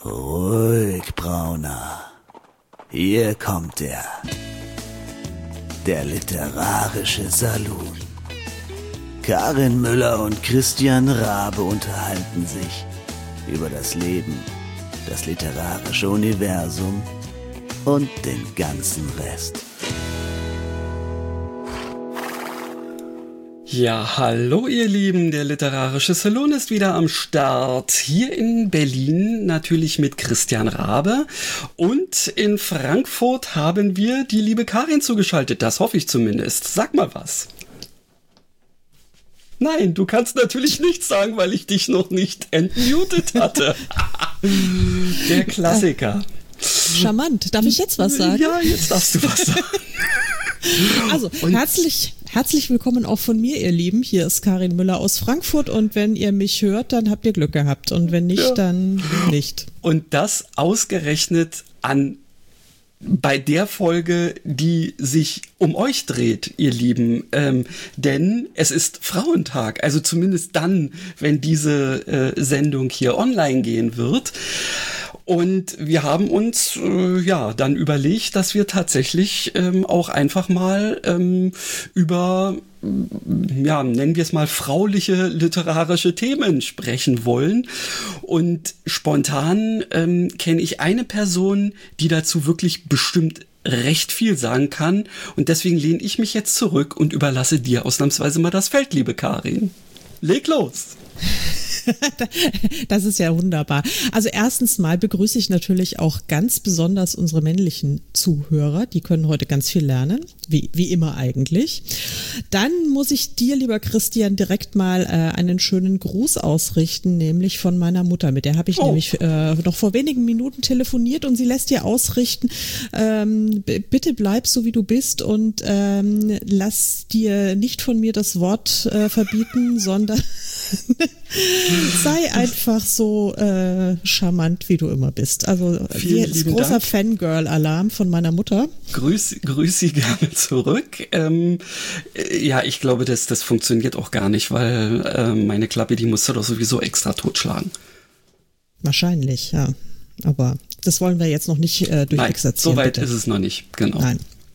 Ruhig, Brauner. Hier kommt er. Der literarische Saloon. Karin Müller und Christian Rabe unterhalten sich über das Leben, das literarische Universum und den ganzen Rest. Ja, hallo ihr Lieben, der literarische Salon ist wieder am Start. Hier in Berlin natürlich mit Christian Rabe und in Frankfurt haben wir die liebe Karin zugeschaltet, das hoffe ich zumindest. Sag mal was. Nein, du kannst natürlich nichts sagen, weil ich dich noch nicht entmutet hatte. Der Klassiker. Charmant. Darf ich jetzt was sagen? Ja, jetzt darfst du was sagen. Also, herzlich willkommen auch von mir, ihr Lieben. Hier ist Karin Müller aus Frankfurt und wenn ihr mich hört, dann habt ihr Glück gehabt und wenn nicht, dann nicht. Und das ausgerechnet bei der Folge, die sich um euch dreht, ihr Lieben, denn es ist Frauentag, also zumindest dann, wenn diese Sendung hier online gehen wird. Und wir haben uns dann überlegt, dass wir tatsächlich auch einfach mal über, nennen wir es mal, frauliche literarische Themen sprechen wollen. Und spontan kenne ich eine Person, die dazu wirklich bestimmt recht viel sagen kann. Und deswegen lehne ich mich jetzt zurück und überlasse dir ausnahmsweise mal das Feld, liebe Karin. Leg los! Das ist ja wunderbar. Also erstens mal begrüße ich natürlich auch ganz besonders unsere männlichen Zuhörer. Die können heute ganz viel lernen, wie immer eigentlich. Dann muss ich dir, lieber Christian, direkt mal einen schönen Gruß ausrichten, nämlich von meiner Mutter. Mit der habe ich nämlich noch vor wenigen Minuten telefoniert und sie lässt dir ausrichten, bitte bleib so, wie du bist und lass dir nicht von mir das Wort verbieten, sondern sei einfach so charmant, wie du immer bist. Also hier ist großer Fangirl-Alarm von meiner Mutter. Grüß sie gerne zurück. Ich glaube, das funktioniert auch gar nicht, weil meine Klappe, die musst du doch sowieso extra totschlagen. Wahrscheinlich, ja. Aber das wollen wir jetzt noch nicht durchexerzieren. Nein, so weit ist es noch nicht, genau. Nein.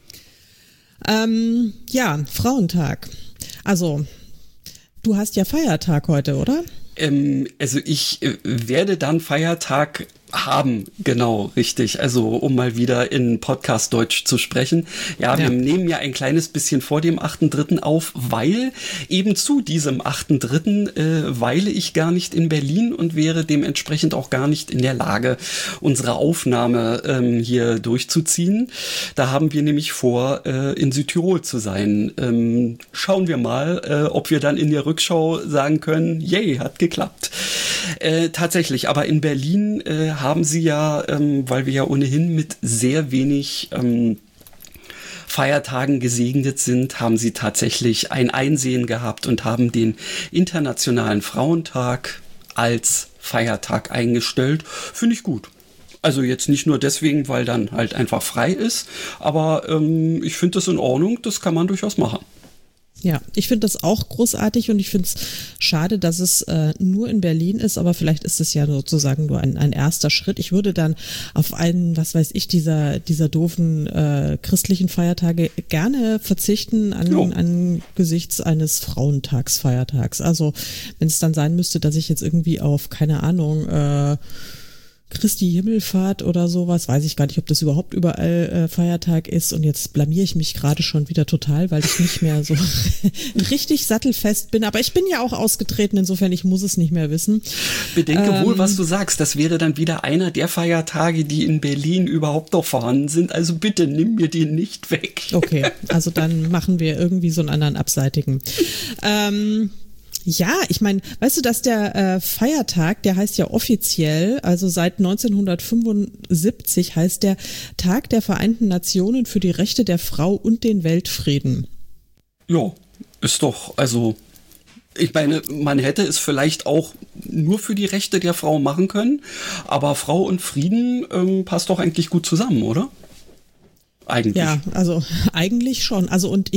Frauentag. Also, du hast ja Feiertag heute, oder? Also ich werde dann Feiertag haben, genau, richtig. Also um mal wieder in Podcast-Deutsch zu sprechen. Ja, wir nehmen ja ein kleines bisschen vor dem 8.3. auf, weil eben zu diesem 8.3. Weile ich gar nicht in Berlin und wäre dementsprechend auch gar nicht in der Lage, unsere Aufnahme hier durchzuziehen. Da haben wir nämlich vor, in Südtirol zu sein. Schauen wir mal, ob wir dann in der Rückschau sagen können, yay, hat geklappt. Tatsächlich, aber in Berlin haben sie ja, weil wir ja ohnehin mit sehr wenig Feiertagen gesegnet sind, haben sie tatsächlich ein Einsehen gehabt und haben den Internationalen Frauentag als Feiertag eingestellt. Finde ich gut. Also jetzt nicht nur deswegen, weil dann halt einfach frei ist, aber ich finde das in Ordnung, das kann man durchaus machen. Ja, ich finde das auch großartig und ich finde es schade, dass es nur in Berlin ist, aber vielleicht ist es ja sozusagen nur ein erster Schritt. Ich würde dann auf einen, was weiß ich, dieser doofen christlichen Feiertage gerne verzichten angesichts eines Frauentagsfeiertags. Also wenn es dann sein müsste, dass ich jetzt irgendwie auf, keine Ahnung, Christi Himmelfahrt oder sowas, weiß ich gar nicht, ob das überhaupt überall Feiertag ist und jetzt blamier ich mich gerade schon wieder total, weil ich nicht mehr so richtig sattelfest bin, aber ich bin ja auch ausgetreten, insofern ich muss es nicht mehr wissen. Bedenke wohl, was du sagst, das wäre dann wieder einer der Feiertage, die in Berlin überhaupt noch vorhanden sind, also bitte nimm mir den nicht weg. Okay, also dann machen wir irgendwie so einen anderen abseitigen. Ja, ich meine, weißt du, dass der Feiertag, der heißt ja offiziell, also seit 1975 heißt der Tag der Vereinten Nationen für die Rechte der Frau und den Weltfrieden. Ja, ist doch, also ich meine, man hätte es vielleicht auch nur für die Rechte der Frau machen können, aber Frau und Frieden passt doch eigentlich gut zusammen, oder? eigentlich. Ja, also eigentlich schon.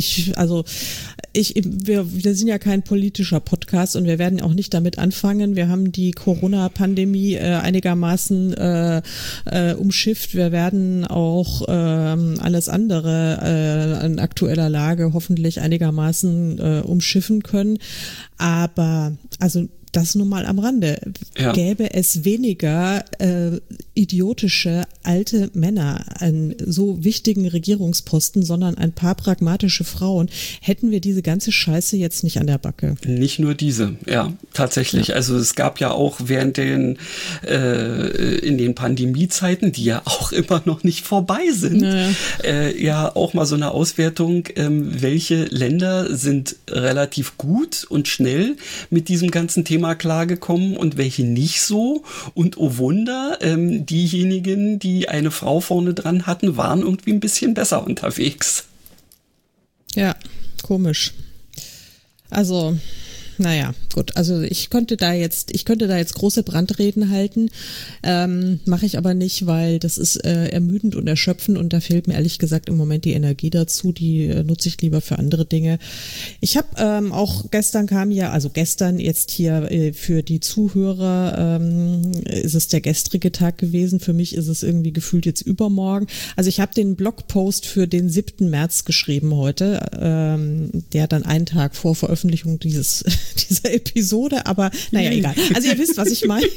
Wir sind ja kein politischer Podcast und wir werden auch nicht damit anfangen. Wir haben die Corona-Pandemie einigermaßen umschifft. Wir werden auch alles andere in aktueller Lage hoffentlich einigermaßen umschiffen können. Aber also das nur mal am Rande. Ja. Gäbe es weniger idiotische alte Männer an so wichtigen Regierungsposten, sondern ein paar pragmatische Frauen, hätten wir diese ganze Scheiße jetzt nicht an der Backe. Nicht nur diese, ja, tatsächlich. Ja. Also es gab ja auch während in den Pandemiezeiten, die ja auch immer noch nicht vorbei sind, ja auch mal so eine Auswertung, welche Länder sind relativ gut und schnell mit diesem ganzen Thema klargekommen und welche nicht so. Und oh Wunder, diejenigen, die eine Frau vorne dran hatten, waren irgendwie ein bisschen besser unterwegs. Ja, komisch. Also, naja, gut. Also ich könnte da jetzt große Brandreden halten, mache ich aber nicht, weil das ist ermüdend und erschöpfend und da fehlt mir ehrlich gesagt im Moment die Energie dazu. Die nutze ich lieber für andere Dinge. Ich habe auch gestern jetzt hier für die Zuhörer ist es der gestrige Tag gewesen. Für mich ist es irgendwie gefühlt jetzt übermorgen. Also ich habe den Blogpost für den 7. März geschrieben heute, der dann einen Tag vor Veröffentlichung dieser Episode, aber naja, egal. Also ihr wisst, was ich meine.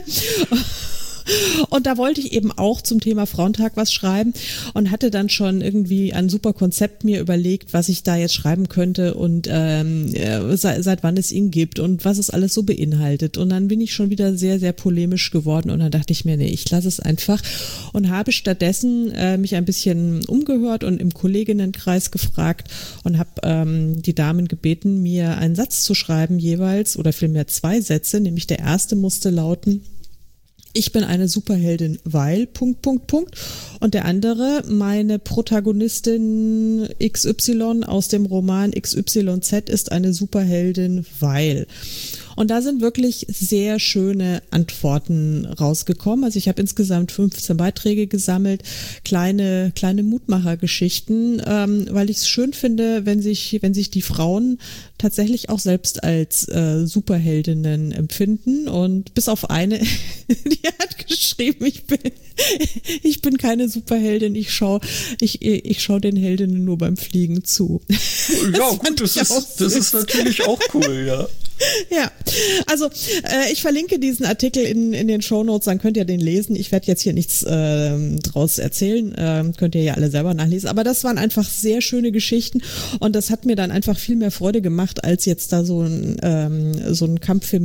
Und da wollte ich eben auch zum Thema Frauentag was schreiben und hatte dann schon irgendwie ein super Konzept mir überlegt, was ich da jetzt schreiben könnte und seit wann es ihn gibt und was es alles so beinhaltet. Und dann bin ich schon wieder sehr, sehr polemisch geworden und dann dachte ich mir, nee, ich lasse es einfach und habe stattdessen mich ein bisschen umgehört und im Kolleginnenkreis gefragt und habe die Damen gebeten, mir einen Satz zu schreiben jeweils oder vielmehr 2 Sätze, nämlich der erste musste lauten: Ich bin eine Superheldin, weil ... Und der andere, meine Protagonistin XY aus dem Roman XYZ ist eine Superheldin, weil. Und da sind wirklich sehr schöne Antworten rausgekommen. Also ich habe insgesamt 15 Beiträge gesammelt, kleine Mutmachergeschichten, weil ich es schön finde, wenn sich die Frauen tatsächlich auch selbst als Superheldinnen empfinden. Und bis auf eine, die hat geschrieben, ich bin keine Superheldin, ich schau den Heldinnen nur beim Fliegen zu. Ja, gut, das ist natürlich auch cool, ja. Ja, also ich verlinke diesen Artikel in den Shownotes, dann könnt ihr den lesen. Ich werde jetzt hier nichts draus erzählen, könnt ihr ja alle selber nachlesen. Aber das waren einfach sehr schöne Geschichten und das hat mir dann einfach viel mehr Freude gemacht, als jetzt da so ein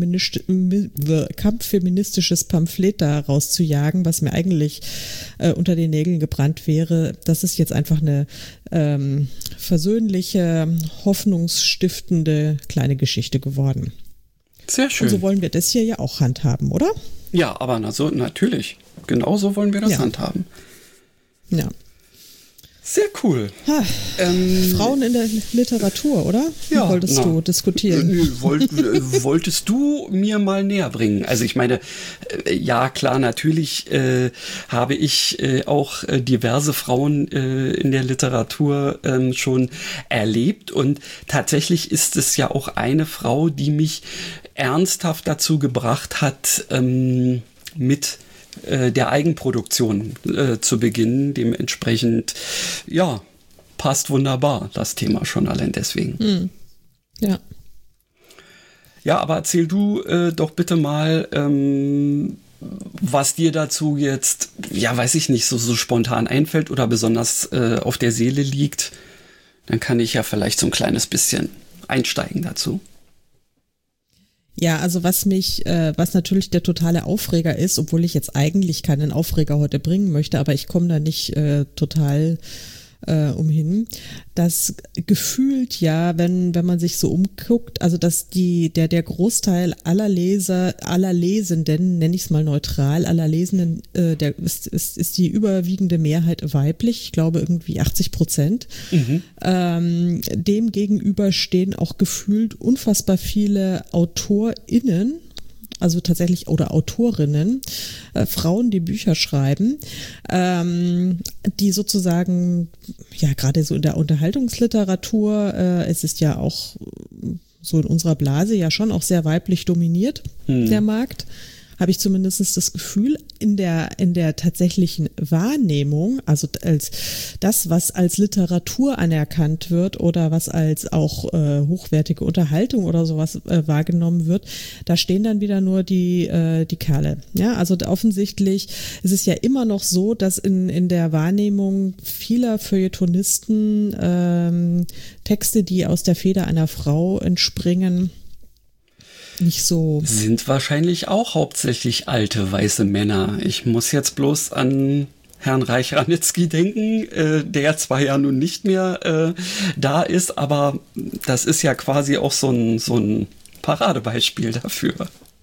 kampffeministisches Pamphlet da rauszujagen, was mir eigentlich unter den Nägeln gebrannt wäre. Das ist jetzt einfach eine versöhnliche, hoffnungsstiftende kleine Geschichte geworden. Sehr schön. Und so wollen wir das hier ja auch handhaben, oder? Ja, aber natürlich. Genau so wollen wir das handhaben. Ja. Sehr cool. Frauen in der Literatur, oder? Ja. Wolltest du diskutieren? Wolltest du mir mal näher bringen? Also ich meine, ja klar, natürlich habe ich auch diverse Frauen in der Literatur schon erlebt und tatsächlich ist es ja auch eine Frau, die mich ernsthaft dazu gebracht hat, mit der Eigenproduktion zu beginnen. Dementsprechend, ja, passt wunderbar das Thema schon allein deswegen. Ja. Ja, aber erzähl du doch bitte mal, was dir dazu jetzt, ja, weiß ich nicht, so spontan einfällt oder besonders auf der Seele liegt. Dann kann ich ja vielleicht so ein kleines bisschen einsteigen dazu. Ja, also was natürlich der totale Aufreger ist, obwohl ich jetzt eigentlich keinen Aufreger heute bringen möchte, aber ich komme da nicht total umhin, dass gefühlt ja, wenn man sich so umguckt, also dass der Großteil aller Lesenden, nenne ich es mal neutral, aller Lesenden, ist die überwiegende Mehrheit weiblich, ich glaube irgendwie 80%. Dem gegenüber stehen auch gefühlt unfassbar viele AutorInnen also tatsächlich, oder Autorinnen, Frauen, die Bücher schreiben, die sozusagen, ja, gerade so in der Unterhaltungsliteratur, es ist ja auch so in unserer Blase ja schon auch sehr weiblich dominiert, der Markt. Habe ich zumindest das Gefühl, in der tatsächlichen Wahrnehmung, also als das, was als Literatur anerkannt wird oder was als auch hochwertige Unterhaltung oder sowas wahrgenommen wird, da stehen dann wieder nur die Kerle. Ja, also offensichtlich ist es ja immer noch so, dass in der Wahrnehmung vieler Feuilletonisten Texte, die aus der Feder einer Frau entspringen, nicht so. Sind wahrscheinlich auch hauptsächlich alte weiße Männer. Ich muss jetzt bloß an Herrn Reich-Ranitzky denken, der zwar ja nun nicht mehr da ist, aber das ist ja quasi auch so ein Paradebeispiel dafür.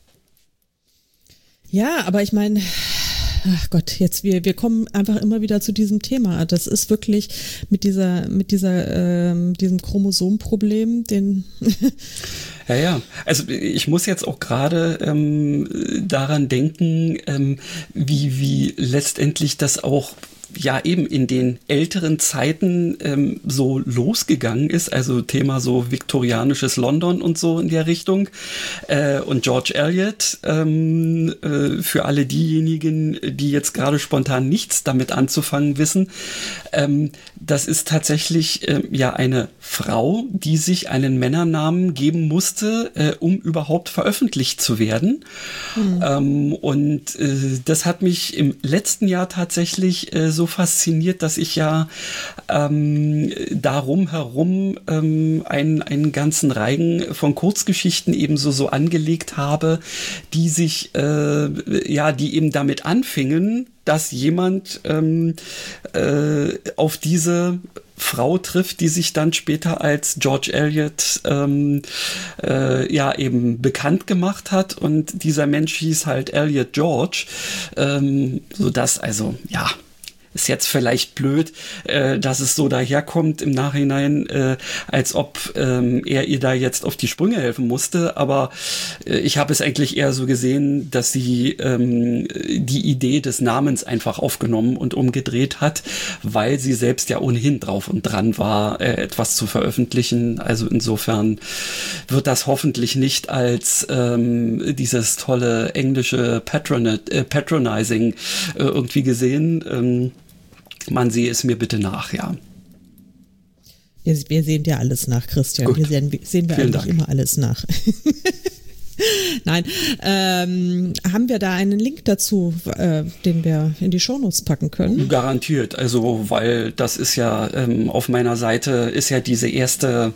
Ja, aber ich meine, ach Gott, jetzt wir kommen einfach immer wieder zu diesem Thema. Das ist wirklich mit diesem Chromosomenproblem, den Ja. Also ich muss jetzt auch gerade daran denken, wie letztendlich das auch ja eben in den älteren Zeiten so losgegangen ist, also Thema so viktorianisches London und so in der Richtung, und George Eliot, für alle diejenigen, die jetzt gerade spontan nichts damit anzufangen wissen, das ist tatsächlich ja eine Frau, die sich einen Männernamen geben musste, um überhaupt veröffentlicht zu werden. Und das hat mich im letzten Jahr tatsächlich so fasziniert, dass ich ja darum herum einen ganzen Reigen von Kurzgeschichten ebenso so angelegt habe, die sich die eben damit anfingen, dass jemand auf diese Frau trifft, die sich dann später als George Eliot eben bekannt gemacht hat, und dieser Mensch hieß halt Elliot George, sodass also ja, ist jetzt vielleicht blöd, dass es so daherkommt im Nachhinein, als ob er ihr da jetzt auf die Sprünge helfen musste, aber ich habe es eigentlich eher so gesehen, dass sie die Idee des Namens einfach aufgenommen und umgedreht hat, weil sie selbst ja ohnehin drauf und dran war, etwas zu veröffentlichen. Also insofern wird das hoffentlich nicht als dieses tolle englische Patronizing irgendwie gesehen. Man sehe es mir bitte nach, ja. Wir sehen dir alles nach, Christian. Gut. Wir sehen wir eigentlich Dank. immer alles nach. Nein, haben wir da einen Link dazu, den wir in die Shownotes packen können? Garantiert, also weil das ist ja auf meiner Seite ist ja diese erste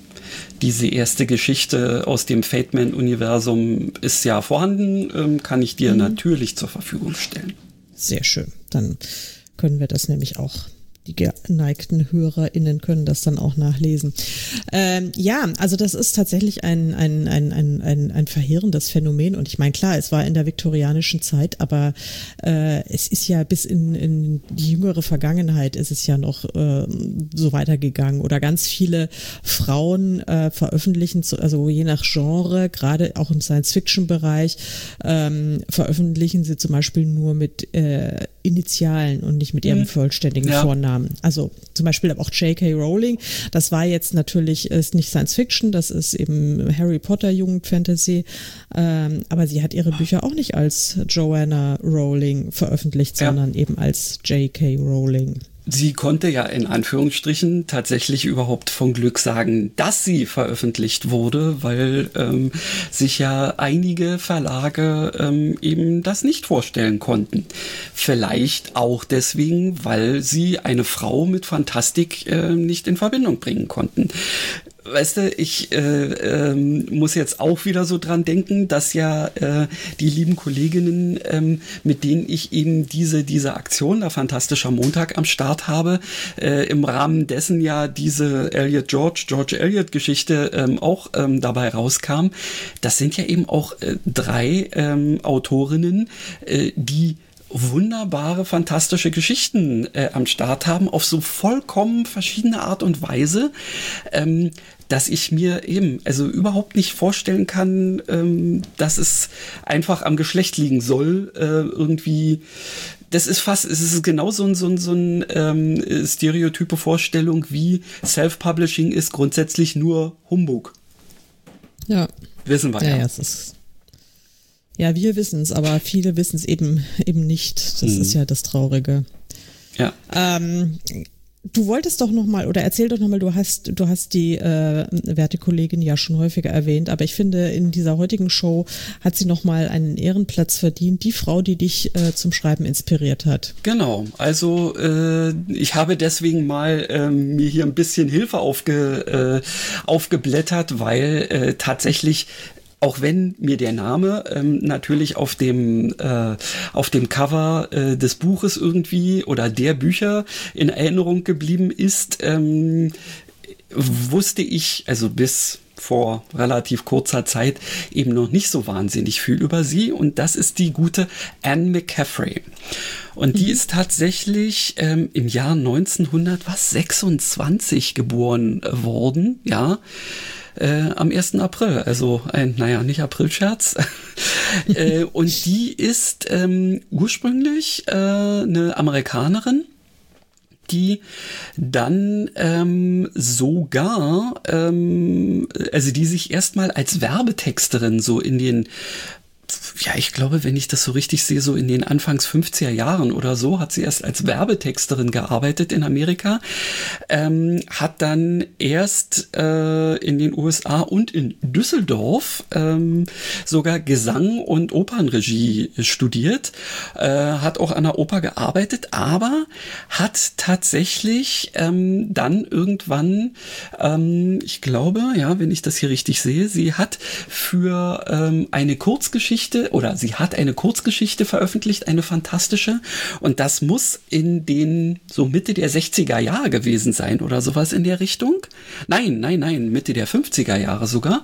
Geschichte aus dem Fateman-Universum ist ja vorhanden, kann ich dir natürlich zur Verfügung stellen. Sehr schön, dann können wir das nämlich auch, die geneigten HörerInnen können das dann auch nachlesen. Ja, also das ist tatsächlich ein verheerendes Phänomen, und ich meine, klar, es war in der viktorianischen Zeit, aber es ist ja bis in die jüngere Vergangenheit ist es ja noch so weitergegangen, oder ganz viele Frauen veröffentlichen, also je nach Genre, gerade auch im Science-Fiction-Bereich, veröffentlichen sie zum Beispiel nur mit Initialen und nicht mit ihrem vollständigen Vornamen. Also zum Beispiel auch J.K. Rowling, das war jetzt natürlich, ist nicht Science Fiction, das ist eben Harry Potter Jugendfantasy, aber sie hat ihre Bücher auch nicht als Joanna Rowling veröffentlicht, sondern eben als J.K. Rowling. Sie konnte ja in Anführungsstrichen tatsächlich überhaupt von Glück sagen, dass sie veröffentlicht wurde, weil sich ja einige Verlage eben das nicht vorstellen konnten. Vielleicht auch deswegen, weil sie eine Frau mit Fantastik nicht in Verbindung bringen konnten. Weißt du, ich muss jetzt auch wieder so dran denken, dass ja die lieben Kolleginnen, mit denen ich eben diese Aktion, der Fantastischer Montag am Start habe, im Rahmen dessen ja diese George Eliot Geschichte auch dabei rauskam. Das sind ja eben auch 3 Autorinnen, die wunderbare, fantastische Geschichten am Start haben, auf so vollkommen verschiedene Art und Weise. dass ich mir eben also überhaupt nicht vorstellen kann, dass es einfach am Geschlecht liegen soll, irgendwie. Es ist genau so ein stereotype Vorstellung, wie Self-Publishing ist grundsätzlich nur Humbug. Ja. Wissen wir ja. Ja, es ist. Ja, wir wissen es, aber viele wissen es eben nicht. Das ist ja das Traurige. Ja. Du wolltest doch nochmal, oder erzähl doch nochmal, du hast die werte Kollegin ja schon häufiger erwähnt, aber ich finde, in dieser heutigen Show hat sie nochmal einen Ehrenplatz verdient, die Frau, die dich zum Schreiben inspiriert hat. Genau, also ich habe deswegen mal mir hier ein bisschen Hilfe aufgeblättert, weil tatsächlich, auch wenn mir der Name natürlich auf dem Cover des Buches irgendwie oder der Bücher in Erinnerung geblieben ist, wusste ich, also bis vor relativ kurzer Zeit eben noch nicht so wahnsinnig viel über sie, und das ist die gute Anne McCaffrey. Und die ist tatsächlich im Jahr 1926 geboren worden, ja. Am 1. April, also nicht Aprilscherz. Und die ist ursprünglich eine Amerikanerin, die dann sogar, also die sich erstmal als Werbetexterin so in den, ja, ich glaube, wenn ich das so richtig sehe, so in den Anfangs 50er Jahren oder so, hat sie erst als Werbetexterin gearbeitet in Amerika, hat dann erst in den USA und in Düsseldorf sogar Gesang und Opernregie studiert, hat auch an der Oper gearbeitet, aber hat tatsächlich dann irgendwann, ich glaube, ja, wenn ich das hier richtig sehe, sie hat für eine Kurzgeschichte, oder sie hat eine Kurzgeschichte veröffentlicht, eine fantastische, und das muss in den so Mitte der 60er Jahre gewesen sein oder sowas in der Richtung. Nein, Mitte der 50er Jahre sogar.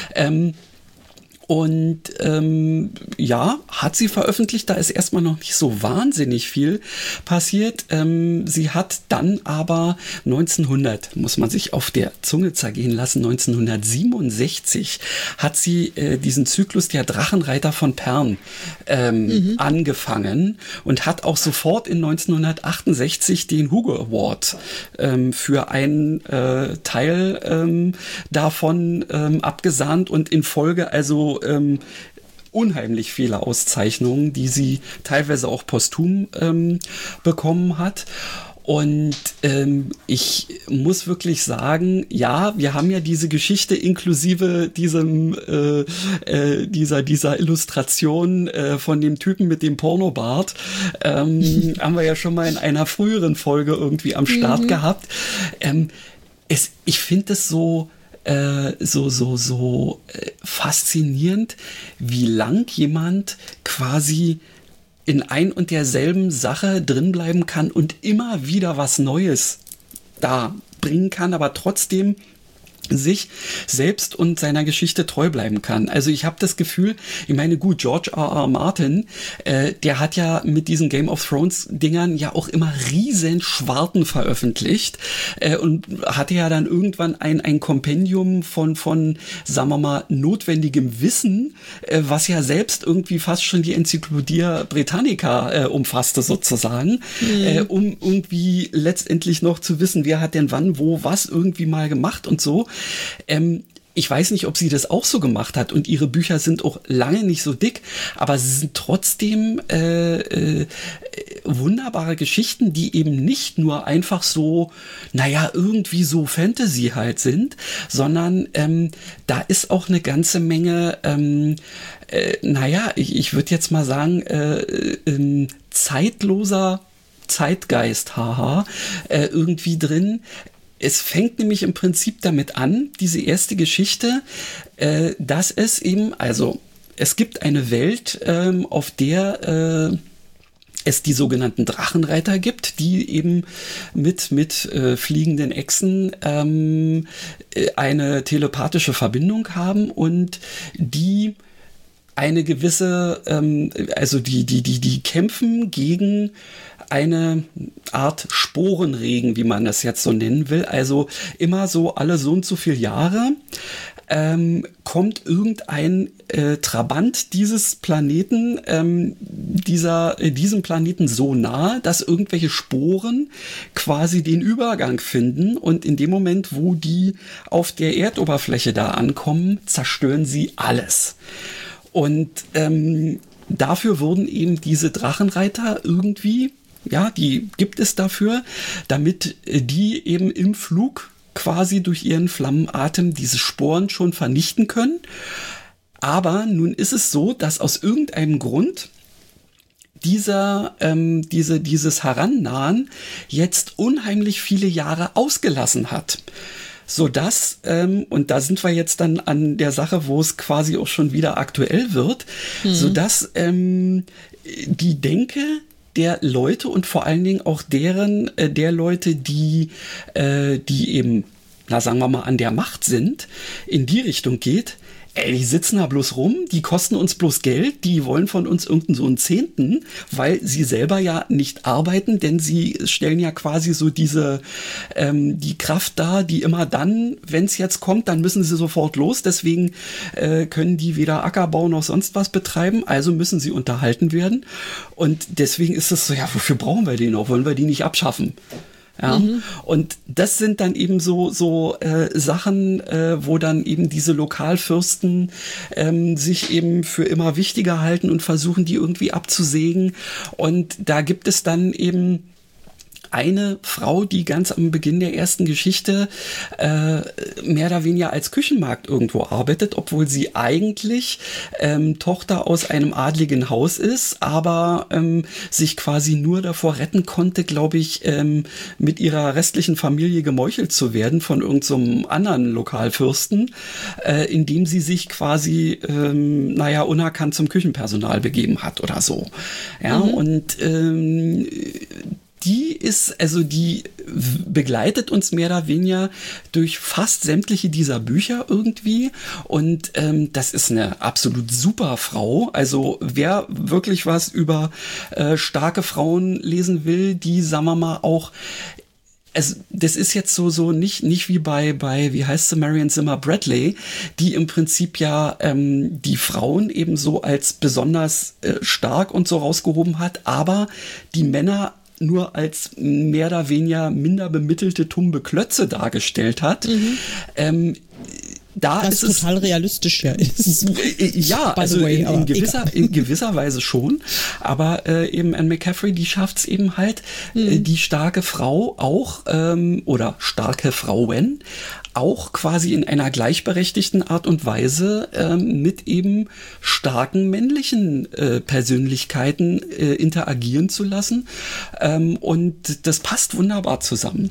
Ja, hat sie veröffentlicht, da ist erstmal noch nicht so wahnsinnig viel passiert. Sie hat dann aber 1900, muss man sich auf der Zunge zergehen lassen, 1967 hat sie diesen Zyklus der Drachenreiter von Pern angefangen und hat auch sofort in 1968 den Hugo Award für einen Teil davon abgesahnt, und in Folge also unheimlich viele Auszeichnungen, die sie teilweise auch posthum bekommen hat. Und ich muss wirklich sagen, ja, wir haben ja diese Geschichte inklusive diesem dieser Illustration von dem Typen mit dem Pornobart, haben wir ja schon mal in einer früheren Folge irgendwie am Start gehabt. Ich finde es so faszinierend, wie lang jemand quasi in ein und derselben Sache drin bleiben kann und immer wieder was Neues da bringen kann, aber trotzdem sich selbst und seiner Geschichte treu bleiben kann. Also ich habe das Gefühl, ich meine, gut, George R.R. Martin, der hat ja mit diesen Game of Thrones Dingern ja auch immer riesen Schwarten veröffentlicht und hatte ja dann irgendwann ein Kompendium von, sagen wir mal, notwendigem Wissen, was ja selbst irgendwie fast schon die Enzyklopädie Britannica umfasste sozusagen, um irgendwie letztendlich noch zu wissen, wer hat denn wann, wo, was irgendwie mal gemacht und so. Ich weiß nicht, ob sie das auch so gemacht hat, und ihre Bücher sind auch lange nicht so dick, aber sie sind trotzdem wunderbare Geschichten, die eben nicht nur einfach so, naja, irgendwie so Fantasy halt sind, sondern da ist auch eine ganze Menge, ich würde jetzt mal sagen, zeitloser Zeitgeist, irgendwie drin. Es fängt nämlich im Prinzip damit an, diese erste Geschichte, dass es eben, also es gibt eine Welt, auf der es die sogenannten Drachenreiter gibt, die eben mit fliegenden Echsen eine telepathische Verbindung haben und die eine gewisse, also die kämpfen gegen eine Art Sporenregen, wie man das jetzt so nennen will. Also immer so alle so und so viele Jahre kommt irgendein Trabant dieses Planeten, diesem Planeten so nahe, dass irgendwelche Sporen quasi den Übergang finden, und in dem Moment, wo die auf der Erdoberfläche da ankommen, zerstören sie alles. Und dafür wurden eben diese Drachenreiter irgendwie, ja, die gibt es dafür, damit die eben im Flug quasi durch ihren Flammenatem diese Sporen schon vernichten können. Aber nun ist es so, dass aus irgendeinem Grund dieses Herannahen jetzt unheimlich viele Jahre ausgelassen hat. Sodass, und da sind wir jetzt dann an der Sache, wo es quasi auch schon wieder aktuell wird, sodass die Denke der Leute und vor allen Dingen auch der Leute, die eben, na sagen wir mal, an der Macht sind, in die Richtung geht. Ey, die sitzen da bloß rum, die kosten uns bloß Geld, die wollen von uns irgendeinen so einen Zehnten, weil sie selber ja nicht arbeiten, denn sie stellen ja quasi so die Kraft dar, die immer dann, wenn es jetzt kommt, dann müssen sie sofort los, deswegen können die weder Ackerbau noch sonst was betreiben, also müssen sie unterhalten werden, und deswegen ist es so, ja, wofür brauchen wir die noch, wollen wir die nicht abschaffen? Ja, und das sind dann eben so Sachen, wo dann eben diese Lokalfürsten sich eben für immer wichtiger halten und versuchen, die irgendwie abzusägen. Und da gibt es dann eben eine Frau, die ganz am Beginn der ersten Geschichte mehr oder weniger als Küchenmagd irgendwo arbeitet, obwohl sie eigentlich Tochter aus einem adligen Haus ist, aber sich quasi nur davor retten konnte, glaube ich, mit ihrer restlichen Familie gemeuchelt zu werden von irgend so einem anderen Lokalfürsten, indem sie sich quasi, unerkannt zum Küchenpersonal begeben hat oder so. Ja, und die begleitet uns mehr oder weniger durch fast sämtliche dieser Bücher irgendwie, und das ist eine absolut super Frau. Also wer wirklich was über starke Frauen lesen will, die, sagen wir mal, auch, also das ist jetzt so nicht wie bei wie heißt sie, Marion Zimmer Bradley, die im Prinzip ja die Frauen eben so als besonders stark und so rausgehoben hat, aber die Männer nur als mehr oder weniger minder bemittelte tumbe Klötze dargestellt hat. Da was ist total realistisch ja ist. Ja, also in gewisser Weise schon. Aber eben Anne McCaffrey, die schafft es eben halt, die starke Frau auch, oder starke Frauen, auch quasi in einer gleichberechtigten Art und Weise mit eben starken männlichen Persönlichkeiten interagieren zu lassen. Und das passt wunderbar zusammen.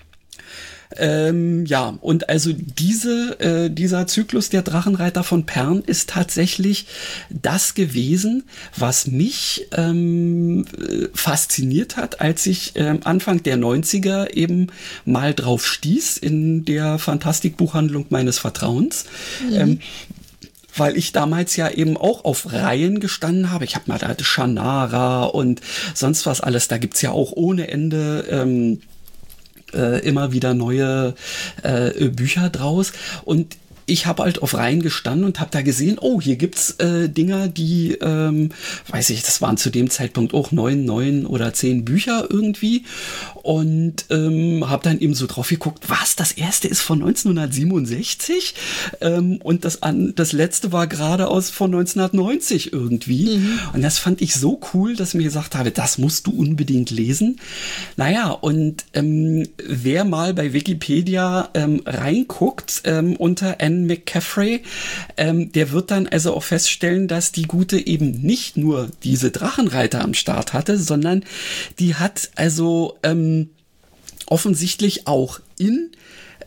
Ja, und also dieser Zyklus der Drachenreiter von Pern ist tatsächlich das gewesen, was mich fasziniert hat, als ich Anfang der 90er eben mal drauf stieß in der Fantastikbuchhandlung meines Vertrauens. Weil ich damals ja eben auch auf Reihen gestanden habe. Ich habe mal da Shannara und sonst was alles, da gibt's ja auch ohne Ende immer wieder neue Bücher draus, und ich habe halt auf Reihen gestanden und habe da gesehen, oh, hier gibt's Dinger, die, weiß ich, das waren zu dem Zeitpunkt auch 9 oder 10 Bücher irgendwie, und habe dann eben so drauf geguckt, was, das erste ist von 1967 und das letzte war gerade von 1990 irgendwie, und das fand ich so cool, dass ich mir gesagt habe, das musst du unbedingt lesen. Naja, und wer mal bei Wikipedia reinguckt unter Anne McCaffrey, der wird dann also auch feststellen, dass die Gute eben nicht nur diese Drachenreiter am Start hatte, sondern die hat also offensichtlich auch in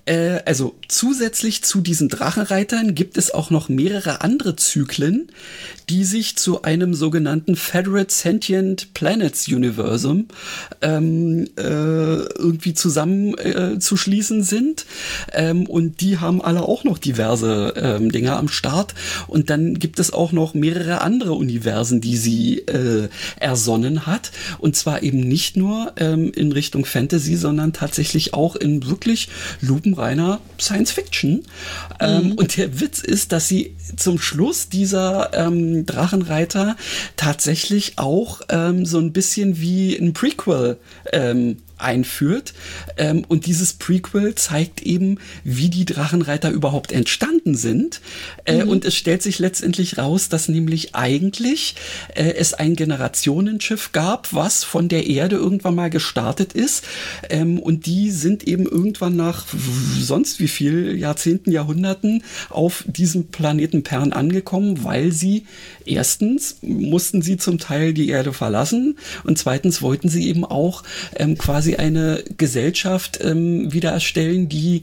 Also zusätzlich zu diesen Drachenreitern gibt es auch noch mehrere andere Zyklen, die sich zu einem sogenannten Federate Sentient Planets Universum irgendwie zusammenzuschließen sind. Und die haben alle auch noch diverse Dinge am Start. Und dann gibt es auch noch mehrere andere Universen, die sie ersonnen hat. Und zwar eben nicht nur in Richtung Fantasy, sondern tatsächlich auch in wirklich lupenreiner Science Fiction. Und der Witz ist, dass sie zum Schluss dieser Drachenreiter tatsächlich auch so ein bisschen wie ein Prequel einführt. Und dieses Prequel zeigt eben, wie die Drachenreiter überhaupt entstanden sind. Und es stellt sich letztendlich raus, dass nämlich eigentlich es ein Generationenschiff gab, was von der Erde irgendwann mal gestartet ist. Und die sind eben irgendwann nach sonst wie viel Jahrzehnten, Jahrhunderten auf diesem Planeten Pern angekommen, weil sie erstens mussten sie zum Teil die Erde verlassen und zweitens wollten sie eben auch quasi eine Gesellschaft wieder erstellen, die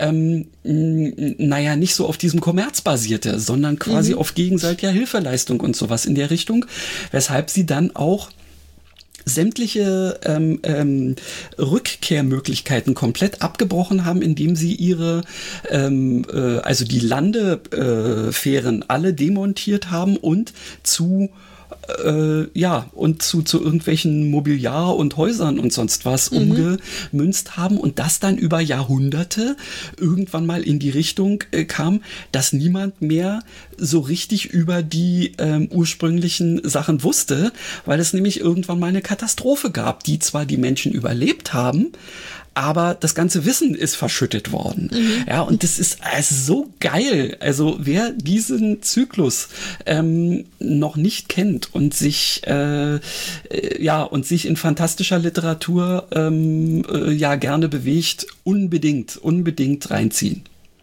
nicht so auf diesem Kommerz basierte, sondern quasi auf gegenseitiger Hilfeleistung und sowas in der Richtung, weshalb sie dann auch sämtliche Rückkehrmöglichkeiten komplett abgebrochen haben, indem sie ihre, also die Landefähren alle demontiert haben und zu irgendwelchen Mobiliar und Häusern und sonst was umgemünzt haben und das dann über Jahrhunderte irgendwann mal in die Richtung kam, dass niemand mehr so richtig über die ursprünglichen Sachen wusste, weil es nämlich irgendwann mal eine Katastrophe gab, die zwar die Menschen überlebt haben, aber das ganze Wissen ist verschüttet worden. Ja, und das ist so geil. Also wer diesen Zyklus noch nicht kennt und sich in fantastischer Literatur gerne bewegt, unbedingt reinziehen.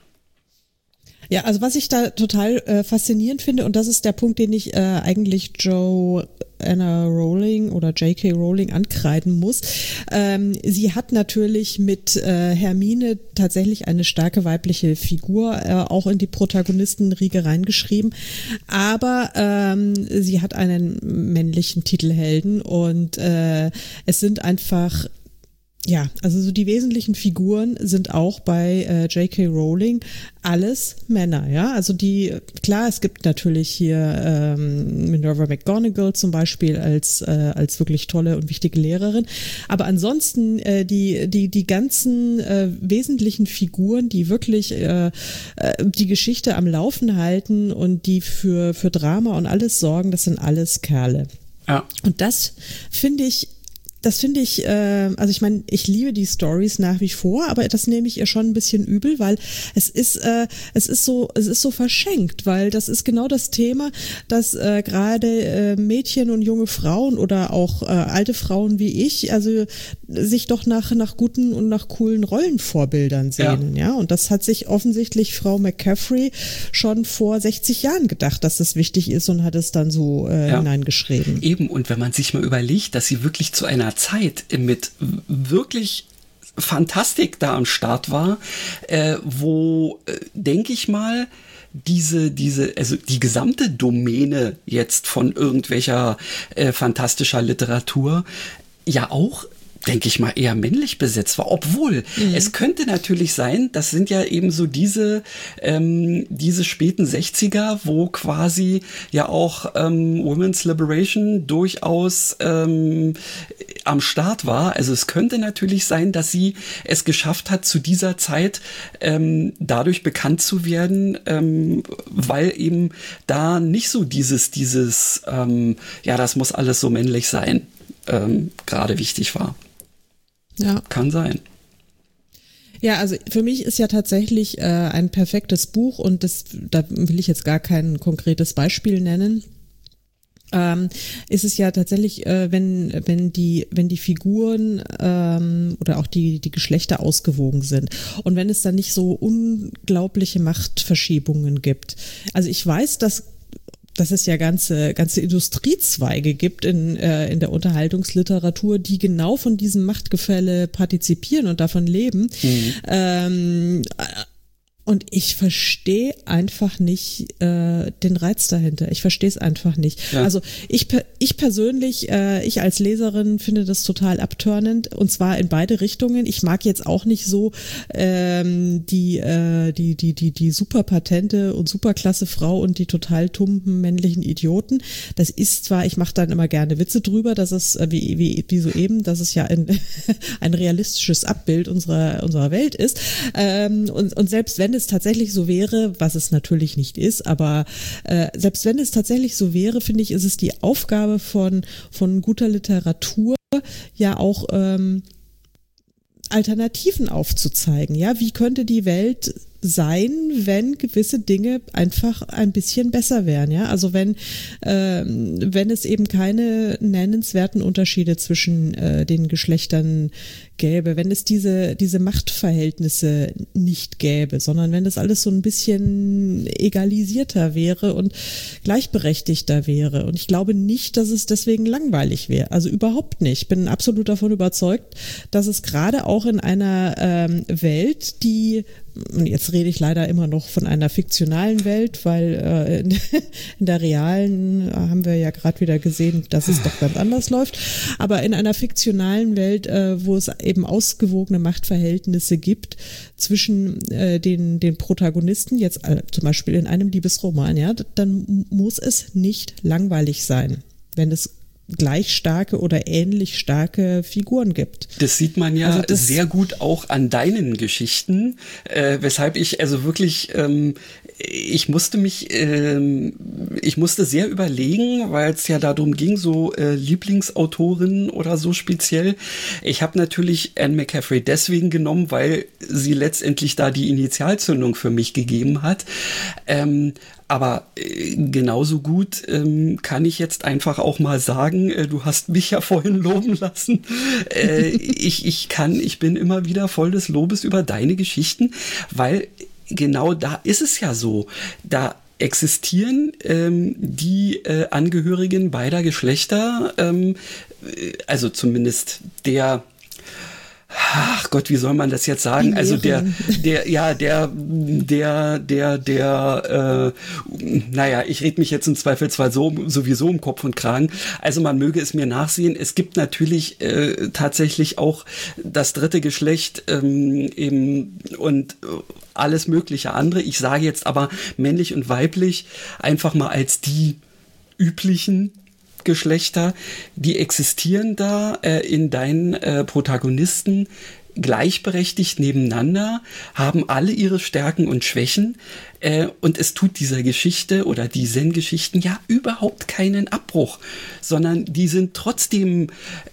Ja, also was ich da total faszinierend finde, und das ist der Punkt, den ich eigentlich Joanna Rowling oder J.K. Rowling ankreiden muss. Sie hat natürlich mit Hermine tatsächlich eine starke weibliche Figur auch in die Protagonistenriege reingeschrieben, aber sie hat einen männlichen Titelhelden und es sind einfach also so die wesentlichen Figuren sind auch bei J.K. Rowling alles Männer, ja, also klar, es gibt natürlich hier Minerva McGonagall zum Beispiel als wirklich tolle und wichtige Lehrerin, aber ansonsten die ganzen wesentlichen Figuren, die wirklich die Geschichte am Laufen halten und die für Drama und alles sorgen, das sind alles Kerle. Ja. Und das finde ich, also ich meine, ich liebe die Stories nach wie vor, aber das nehme ich ihr schon ein bisschen übel, weil es ist so verschenkt, weil das ist genau das Thema, dass gerade Mädchen und junge Frauen oder auch alte Frauen wie ich, also sich doch nach guten und nach coolen Rollenvorbildern sehnen, ja. Und das hat sich offensichtlich Frau McCaffrey schon vor 60 Jahren gedacht, dass das wichtig ist und hat es dann so hineingeschrieben. Eben, und wenn man sich mal überlegt, dass sie wirklich zu einer Zeit mit wirklich Fantastik da am Start war, wo, denke ich mal, also die gesamte Domäne jetzt von irgendwelcher fantastischer Literatur ja auch, denke ich mal, eher männlich besetzt war, obwohl es könnte natürlich sein, das sind ja eben so diese späten 60er, wo quasi ja auch Women's Liberation durchaus am Start war. Also es könnte natürlich sein, dass sie es geschafft hat, zu dieser Zeit dadurch bekannt zu werden, weil eben da nicht so dieses das muss alles so männlich sein, gerade wichtig war. Ja. Kann sein. Ja, also für mich ist ja tatsächlich ein perfektes Buch und da will ich jetzt gar kein konkretes Beispiel nennen. Ist es ja tatsächlich, wenn die Figuren oder auch die Geschlechter ausgewogen sind und wenn es dann nicht so unglaubliche Machtverschiebungen gibt. Also ich weiß, dass dass es ja ganze Industriezweige gibt in der Unterhaltungsliteratur, die genau von diesem Machtgefälle partizipieren und davon leben. Und ich verstehe einfach nicht den Reiz dahinter. Ich verstehe es einfach nicht. Ja. Also ich persönlich, ich als Leserin finde das total abturnend, und zwar in beide Richtungen. Ich mag jetzt auch nicht so die superpatente und superklasse Frau und die total tumpen männlichen Idioten. Das ist zwar, ich mache dann immer gerne Witze drüber, dass es wie soeben, dass es ja ein realistisches Abbild unserer Welt ist. Und selbst wenn es tatsächlich so wäre, was es natürlich nicht ist, aber selbst wenn es tatsächlich so wäre, finde ich, ist es die Aufgabe von guter Literatur, ja auch Alternativen aufzuzeigen. Ja, wie könnte die Welt sein, wenn gewisse Dinge einfach ein bisschen besser wären, ja, also wenn es eben keine nennenswerten Unterschiede zwischen den Geschlechtern gäbe, wenn es diese Machtverhältnisse nicht gäbe, sondern wenn das alles so ein bisschen egalisierter wäre und gleichberechtigter wäre. Und ich glaube nicht, dass es deswegen langweilig wäre. Also überhaupt nicht. Ich bin absolut davon überzeugt, dass es gerade auch in einer Welt, die, jetzt rede ich leider immer noch von einer fiktionalen Welt, weil in der realen haben wir ja gerade wieder gesehen, dass es doch ganz anders läuft. Aber in einer fiktionalen Welt, wo es eben ausgewogene Machtverhältnisse gibt zwischen den Protagonisten, jetzt zum Beispiel in einem Liebesroman, ja, dann muss es nicht langweilig sein, wenn es gleich starke oder ähnlich starke Figuren gibt. Das sieht man ja also sehr gut auch an deinen Geschichten, weshalb ich also wirklich, ich musste sehr überlegen, weil es ja darum ging, so Lieblingsautorinnen oder so speziell. Ich habe natürlich Anne McCaffrey deswegen genommen, weil sie letztendlich da die Initialzündung für mich gegeben hat. Aber genauso gut kann ich jetzt einfach auch mal sagen, du hast mich ja vorhin loben lassen. Ich bin immer wieder voll des Lobes über deine Geschichten, weil genau da ist es ja so. Da existieren die Angehörigen beider Geschlechter, also zumindest der, ach Gott, wie soll man das jetzt sagen? Also naja, ich rede mich jetzt im Zweifelsfall sowieso um Kopf und Kragen. Also man möge es mir nachsehen. Es gibt natürlich tatsächlich auch das dritte Geschlecht eben und alles mögliche andere. Ich sage jetzt aber männlich und weiblich einfach mal als die üblichen Geschlechter, die existieren da in deinen Protagonisten gleichberechtigt nebeneinander, haben alle ihre Stärken und Schwächen und es tut dieser Geschichte oder diesen Geschichten ja überhaupt keinen Abbruch, sondern die sind trotzdem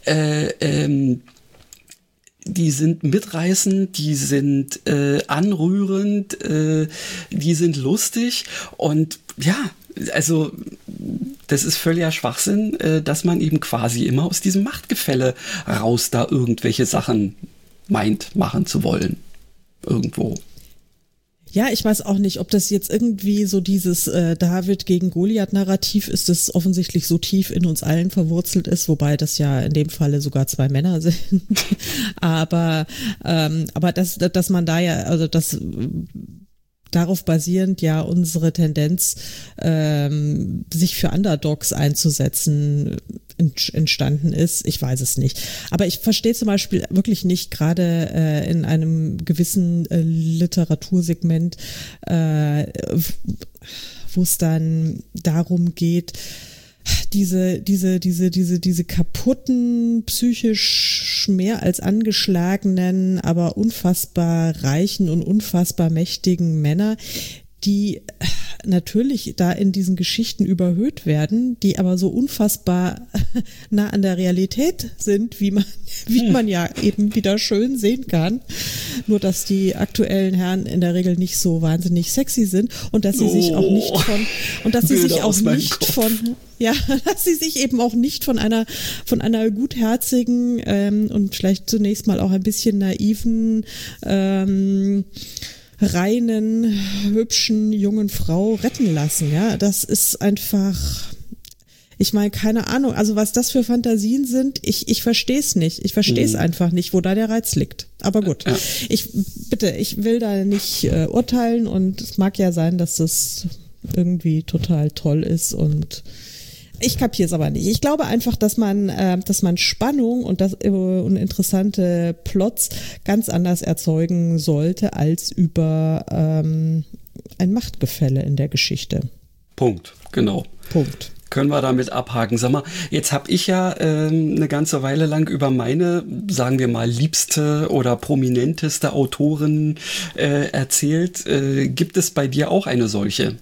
die sind mitreißend, die sind anrührend, die sind lustig und ja, also das ist völliger Schwachsinn, dass man eben quasi immer aus diesem Machtgefälle raus da irgendwelche Sachen meint, machen zu wollen. Irgendwo. Ja, ich weiß auch nicht, ob das jetzt irgendwie so dieses David gegen Goliath-Narrativ ist, das offensichtlich so tief in uns allen verwurzelt ist, wobei das ja in dem Falle sogar zwei Männer sind. aber dass man da ja, also das darauf basierend ja unsere Tendenz, sich für Underdogs einzusetzen, entstanden ist. Ich weiß es nicht. Aber ich verstehe zum Beispiel wirklich nicht, gerade in einem gewissen Literatursegment, wo es dann darum geht, diese kaputten, psychisch mehr als angeschlagenen, aber unfassbar reichen und unfassbar mächtigen Männer, die natürlich da in diesen Geschichten überhöht werden, die aber so unfassbar nah an der Realität sind, wie man ja eben wieder schön sehen kann. Nur, dass die aktuellen Herren in der Regel nicht so wahnsinnig sexy sind und dass sie sich auch nicht dass sie sich eben auch nicht von einer gutherzigen und vielleicht zunächst mal auch ein bisschen naiven reinen, hübschen, jungen Frau retten lassen. Ja, das ist einfach, ich meine, keine Ahnung, also was das für Fantasien sind, ich verstehe es nicht. Ich verstehe es einfach nicht, wo da der Reiz liegt. Aber gut, Ja. ich will da nicht urteilen und es mag ja sein, dass das irgendwie total toll ist und ich kapiere es aber nicht. Ich glaube einfach, dass man Spannung und interessante Plots ganz anders erzeugen sollte als über ein Machtgefälle in der Geschichte. Punkt, genau. Punkt. Können wir damit abhaken. Sag mal, jetzt habe ich ja eine ganze Weile lang über meine, sagen wir mal, liebste oder prominenteste Autorin erzählt. Gibt es bei dir auch eine solche?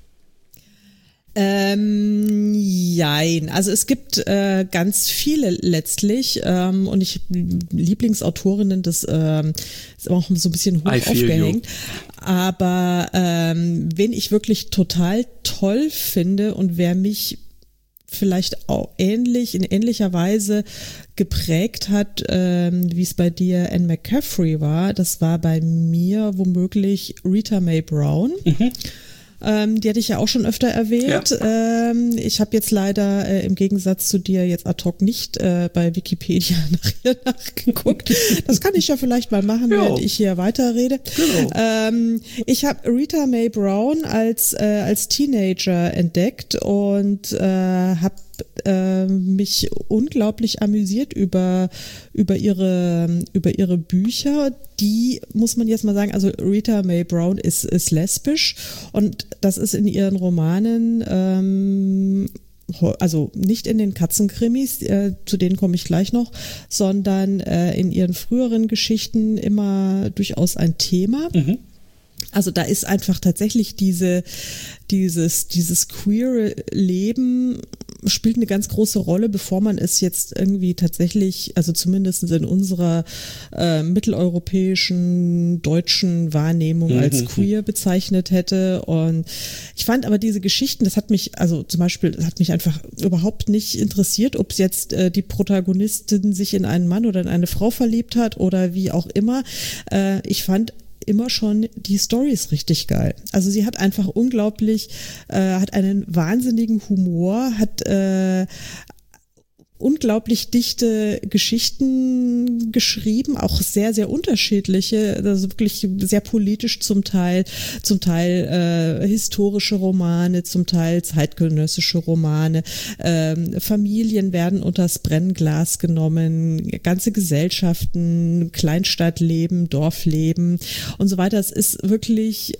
Jein. Also es gibt ganz viele letztlich und Lieblingsautorinnen, das ist auch so ein bisschen hoch aufgehängt. Aber wen ich wirklich total toll finde und wer mich vielleicht auch in ähnlicher Weise geprägt hat, wie es bei dir Anne McCaffrey war, das war bei mir womöglich Rita Mae Brown. Die hatte ich ja auch schon öfter erwähnt. Ja. Ich habe jetzt leider im Gegensatz zu dir jetzt ad hoc nicht bei Wikipedia nachgeguckt. Das kann ich ja vielleicht mal machen, während ich hier weiterrede. Genau. Ich habe Rita Mae Brown als Teenager entdeckt und habe mich unglaublich amüsiert über ihre Bücher. Die muss man jetzt mal sagen, also Rita Mae Brown ist lesbisch und das ist in ihren Romanen also nicht in den Katzenkrimis, zu denen komme ich gleich noch, sondern in ihren früheren Geschichten immer durchaus ein Thema. Mhm. Also da ist einfach tatsächlich dieses queere Leben spielt eine ganz große Rolle, bevor man es jetzt irgendwie tatsächlich, also zumindest in unserer mitteleuropäischen deutschen Wahrnehmung als queer bezeichnet hätte. Und ich fand aber diese Geschichten, das hat mich einfach überhaupt nicht interessiert, ob es jetzt die Protagonistin sich in einen Mann oder in eine Frau verliebt hat oder wie auch immer. Ich fand immer schon die Storys richtig geil. Also sie hat einfach hat einen wahnsinnigen Humor, hat unglaublich dichte Geschichten geschrieben, auch sehr, sehr unterschiedliche, also wirklich sehr politisch zum Teil historische Romane, zum Teil zeitgenössische Romane, Familien werden unters Brennglas genommen, ganze Gesellschaften, Kleinstadtleben, Dorfleben und so weiter. Es ist wirklich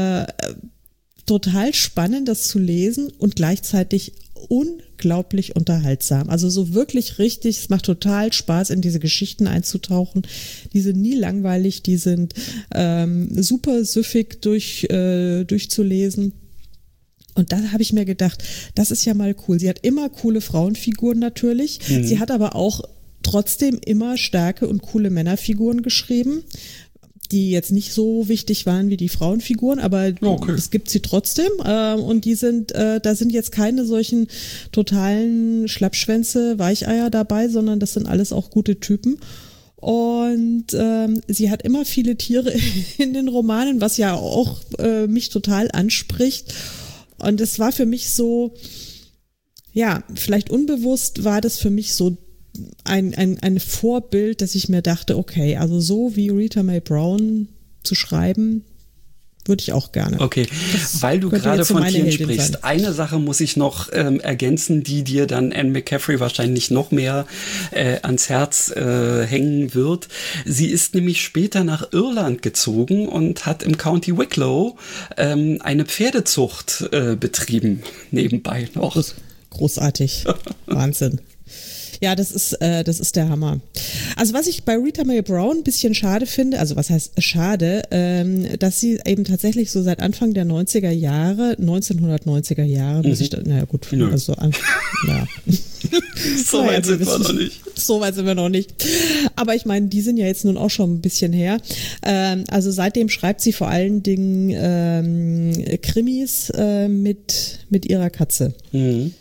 total spannend, das zu lesen und gleichzeitig unglaublich unterhaltsam. Also so wirklich richtig, es macht total Spaß, in diese Geschichten einzutauchen. Die sind nie langweilig, die sind super süffig durchzulesen. Und da habe ich mir gedacht, das ist ja mal cool. Sie hat immer coole Frauenfiguren natürlich. Mhm. Sie hat aber auch trotzdem immer starke und coole Männerfiguren geschrieben, die jetzt nicht so wichtig waren wie die Frauenfiguren, aber es gibt sie trotzdem und da sind jetzt keine solchen totalen Schlappschwänze, Weicheier dabei, sondern das sind alles auch gute Typen. Und sie hat immer viele Tiere in den Romanen, was ja auch mich total anspricht. Und es war für mich so, ja, vielleicht unbewusst war das für mich so ein Vorbild, dass ich mir dachte, okay, also so wie Rita Mae Brown zu schreiben, würde ich auch gerne. Okay, weil du gerade von Tieren sprichst. Eine Sache muss ich noch ergänzen, die dir dann Anne McCaffrey wahrscheinlich noch mehr ans Herz hängen wird. Sie ist nämlich später nach Irland gezogen und hat im County Wicklow eine Pferdezucht betrieben, nebenbei noch. Großartig. Wahnsinn. Ja, das ist der Hammer. Also was ich bei Rita Mae Brown ein bisschen schade finde, also was heißt schade, dass sie eben tatsächlich so seit Anfang der 1990er Jahre, muss ich da, naja gut, also ja. So weit sind wir noch nicht. So weit sind wir noch nicht. Aber ich meine, die sind ja jetzt nun auch schon ein bisschen her. Also seitdem schreibt sie vor allen Dingen Krimis mit ihrer Katze. Mhm.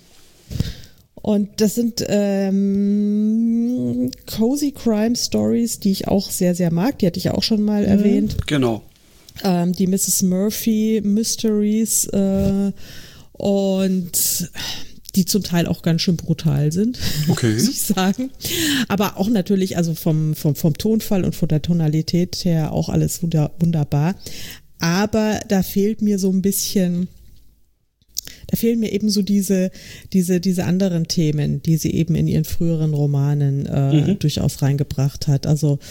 Und das sind Cozy Crime Stories, die ich auch sehr, sehr mag. Die hatte ich ja auch schon mal erwähnt. Genau. die Mrs. Murphy Mysteries und die zum Teil auch ganz schön brutal sind, okay, muss ich sagen. Aber auch natürlich, also vom Tonfall und von der Tonalität her auch alles wunderbar. Aber da fehlt mir so ein bisschen, da fehlen mir eben so diese anderen Themen, die sie eben in ihren früheren Romanen durchaus reingebracht hat. Also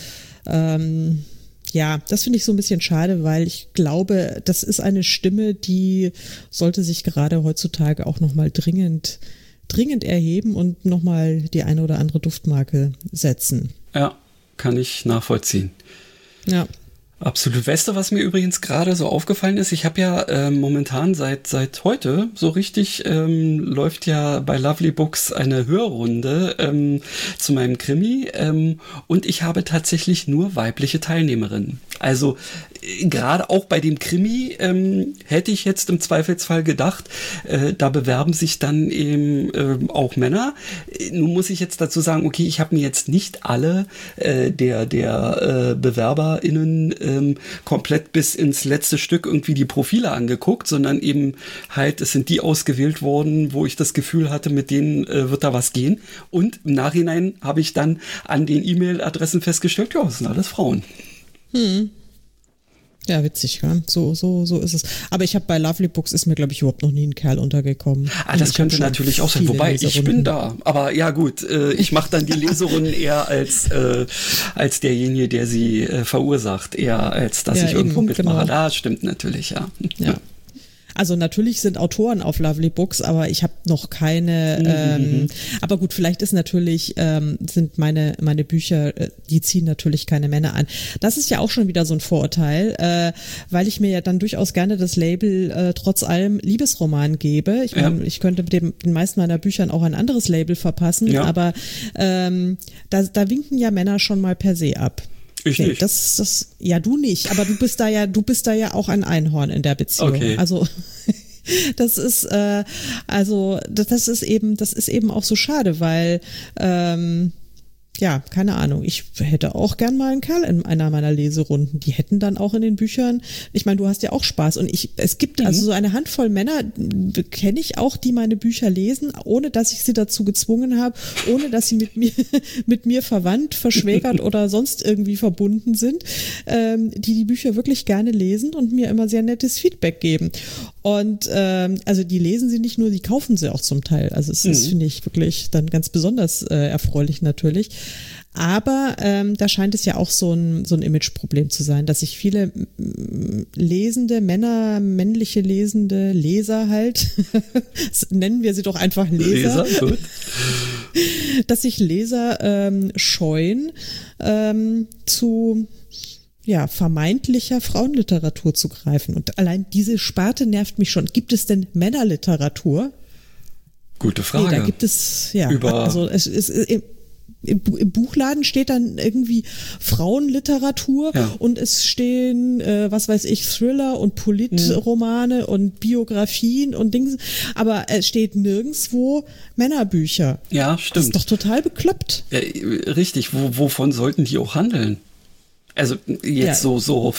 ja, das finde ich so ein bisschen schade, weil ich glaube, das ist eine Stimme, die sollte sich gerade heutzutage auch nochmal dringend erheben und nochmal die eine oder andere Duftmarke setzen. Ja, kann ich nachvollziehen. Ja. Absolut. Weißt du, was mir übrigens gerade so aufgefallen ist? Ich habe ja momentan seit heute so richtig läuft ja bei Lovely Books eine Hörrunde zu meinem Krimi und ich habe tatsächlich nur weibliche Teilnehmerinnen. Also gerade auch bei dem Krimi hätte ich jetzt im Zweifelsfall gedacht, da bewerben sich dann eben auch Männer. Nun muss ich jetzt dazu sagen, okay, ich habe mir jetzt nicht alle der BewerberInnen komplett bis ins letzte Stück irgendwie die Profile angeguckt, sondern eben halt, es sind die ausgewählt worden, wo ich das Gefühl hatte, mit denen wird da was gehen. Und im Nachhinein habe ich dann an den E-Mail-Adressen festgestellt, ja, das sind alles Frauen. Ja, witzig, ja. So ist es. Aber ich habe bei Lovely Books ist mir, glaube ich, überhaupt noch nie ein Kerl untergekommen. Das könnte natürlich auch sein. Wobei, ich bin da. Aber ja gut, ich mache dann die Leserunden eher als derjenige, der sie verursacht, eher als dass ich irgendwo mitmache. Genau. Das stimmt natürlich, ja. Ja. Also natürlich sind Autoren auf Lovely Books, aber ich habe noch keine, aber gut, vielleicht ist natürlich, sind meine Bücher, die ziehen natürlich keine Männer an. Das ist ja auch schon wieder so ein Vorurteil, weil ich mir ja dann durchaus gerne das Label trotz allem Liebesroman gebe. Ich meine, ich könnte den meisten meiner Büchern auch ein anderes Label verpassen, aber da winken ja Männer schon mal per se ab. Ich nicht. Das, ja, du nicht, aber du bist da ja auch ein Einhorn in der Beziehung. Okay. Also das ist eben auch so schade, weil ja, keine Ahnung, ich hätte auch gern mal einen Kerl in einer meiner Leserunden. Die hätten dann auch in den Büchern, ich meine, du hast ja auch Spaß und es gibt also so eine Handvoll Männer, kenne ich auch, die meine Bücher lesen, ohne dass ich sie dazu gezwungen habe, ohne dass sie mit mir verwandt, verschwägert oder sonst irgendwie verbunden sind, die Bücher wirklich gerne lesen und mir immer sehr nettes Feedback geben. Und also die lesen sie nicht nur, die kaufen sie auch zum Teil. Also es ist, finde ich, wirklich dann ganz besonders erfreulich natürlich. Aber da scheint es ja auch so ein Imageproblem zu sein, dass sich viele lesende Männer, männliche lesende Leser halt, nennen wir sie doch einfach Leser, gut. Dass sich Leser scheuen zu vermeintlicher Frauenliteratur zu greifen. Und allein diese Sparte nervt mich schon. Gibt es denn Männerliteratur? Gute Frage. Nee, da gibt es, also es ist im Buchladen steht dann irgendwie Frauenliteratur und es stehen, was weiß ich, Thriller und Politromane und Biografien und Dinge, aber es steht nirgendwo Männerbücher. Ja, stimmt. Das ist doch total bekloppt. Ja, richtig, wovon sollten die auch handeln? Also jetzt so.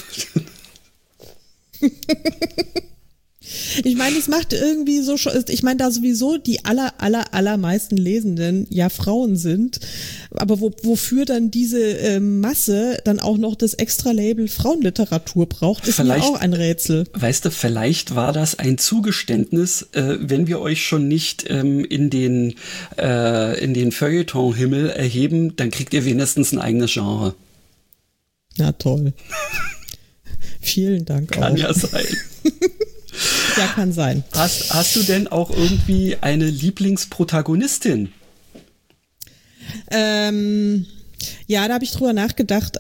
Ich meine, es macht irgendwie so, ich meine, da sowieso die allermeisten Lesenden ja Frauen sind, aber wofür dann diese Masse dann auch noch das Extra-Label Frauenliteratur braucht, ist mir auch ein Rätsel. Weißt du, vielleicht war das ein Zugeständnis, wenn wir euch schon nicht in den Feuilleton-Himmel erheben, dann kriegt ihr wenigstens ein eigenes Genre. Ja, toll. Vielen Dank auch. Kann ja sein. Ja, kann sein. Hast du denn auch irgendwie eine Lieblingsprotagonistin? Ja, da habe ich drüber nachgedacht.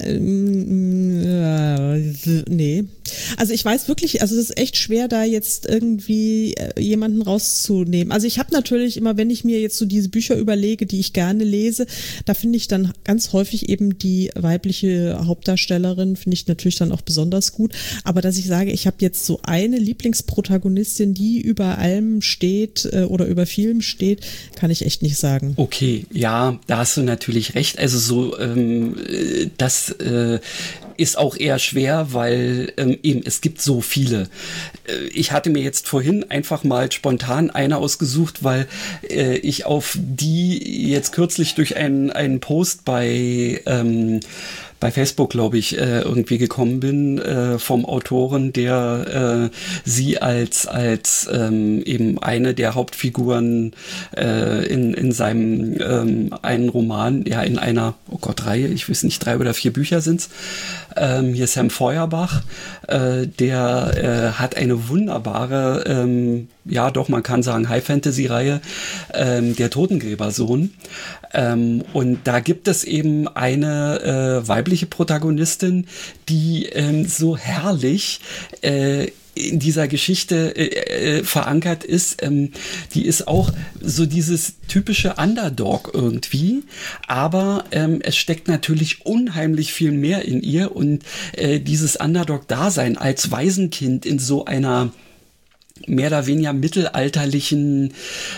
Nee. Also ich weiß wirklich, also es ist echt schwer, da jetzt irgendwie jemanden rauszunehmen. Also ich habe natürlich immer, wenn ich mir jetzt so diese Bücher überlege, die ich gerne lese, da finde ich dann ganz häufig eben die weibliche Hauptdarstellerin, finde ich natürlich dann auch besonders gut. Aber dass ich sage, ich habe jetzt so eine Lieblingsprotagonistin, die über allem steht oder über vielem steht, kann ich echt nicht sagen. Okay, ja, da hast du natürlich recht. Also so, ist auch eher schwer, weil eben es gibt so viele. Ich hatte mir jetzt vorhin einfach mal spontan eine ausgesucht, weil ich auf die jetzt kürzlich durch einen Post bei Facebook, glaube ich, irgendwie gekommen bin, vom Autoren, der sie als eben eine der Hauptfiguren in seinem einen Roman, ja in einer, oh Gott, Reihe, ich weiß nicht, 3 oder 4 Bücher sind's, hier Sam Feuerbach, der hat eine wunderbare, ja doch, man kann sagen, High-Fantasy-Reihe, der Totengräbersohn. Und da gibt es eben eine weibliche Protagonistin, die so herrlich in dieser Geschichte verankert ist. Die ist auch so dieses typische Underdog irgendwie, aber es steckt natürlich unheimlich viel mehr in ihr und dieses Underdog-Dasein als Waisenkind in so einer mehr oder weniger mittelalterlichen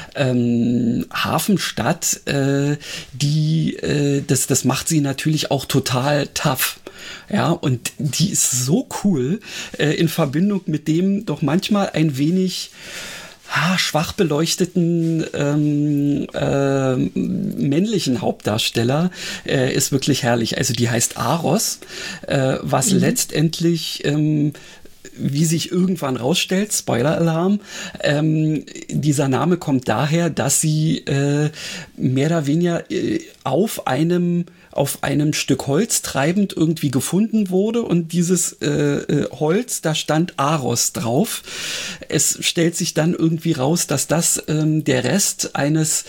Hafenstadt, das macht sie natürlich auch total tough. Ja, und die ist so cool in Verbindung mit dem doch manchmal ein wenig schwach beleuchteten männlichen Hauptdarsteller, ist wirklich herrlich. Also die heißt Aros, was letztendlich wie sich irgendwann rausstellt, Spoiler-Alarm, dieser Name kommt daher, dass sie mehr oder weniger auf einem Stück Holz treibend irgendwie gefunden wurde und dieses Holz, da stand Aros drauf. Es stellt sich dann irgendwie raus, dass das der Rest eines,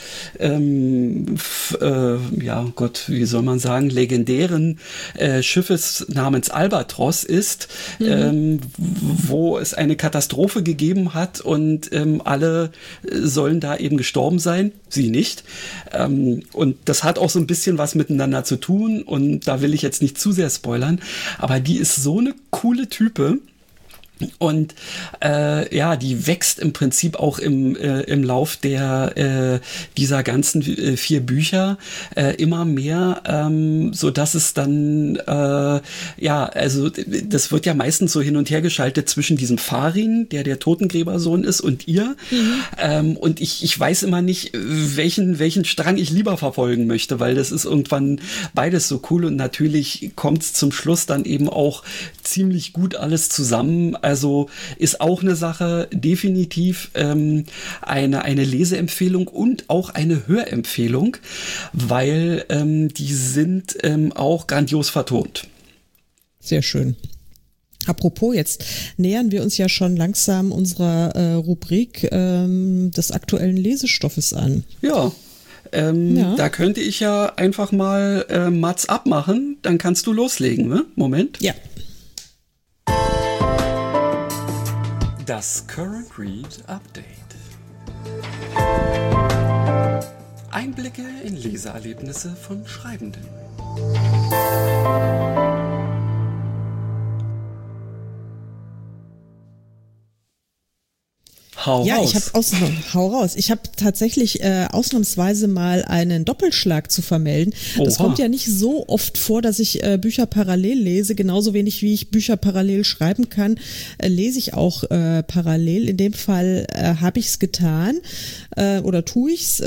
ja Gott, wie soll man sagen, legendären Schiffes namens Albatros ist, wo es eine Katastrophe gegeben hat und alle sollen da eben gestorben sein, sie nicht. Und das hat auch so ein bisschen was miteinander zu tun und da will ich jetzt nicht zu sehr spoilern, aber die ist so eine coole Type. Und ja, die wächst im Prinzip auch im Lauf dieser ganzen 4 Bücher immer mehr, so dass es dann ja, also das wird ja meistens so hin und her geschaltet zwischen diesem Farin, der Totengräbersohn ist, und ihr. Und ich weiß immer nicht, welchen Strang ich lieber verfolgen möchte, weil das ist irgendwann beides so cool und natürlich kommt es zum Schluss dann eben auch ziemlich gut alles zusammen. Also ist auch eine Sache, definitiv eine Leseempfehlung und auch eine Hörempfehlung, weil die sind auch grandios vertont. Sehr schön. Apropos, jetzt nähern wir uns ja schon langsam unserer Rubrik des aktuellen Lesestoffes an. Ja. Ja. Da könnte ich ja einfach mal Mats abmachen, dann kannst du loslegen, ne? Moment. Ja. Das Current Read Update. Einblicke in Leseerlebnisse von Schreibenden. Hau raus. Ich habe tatsächlich ausnahmsweise mal einen Doppelschlag zu vermelden. Oha. Das kommt ja nicht so oft vor, dass ich Bücher parallel lese. Genauso wenig wie ich Bücher parallel schreiben kann, lese ich auch parallel. In dem Fall habe ich es getan oder tue ich es.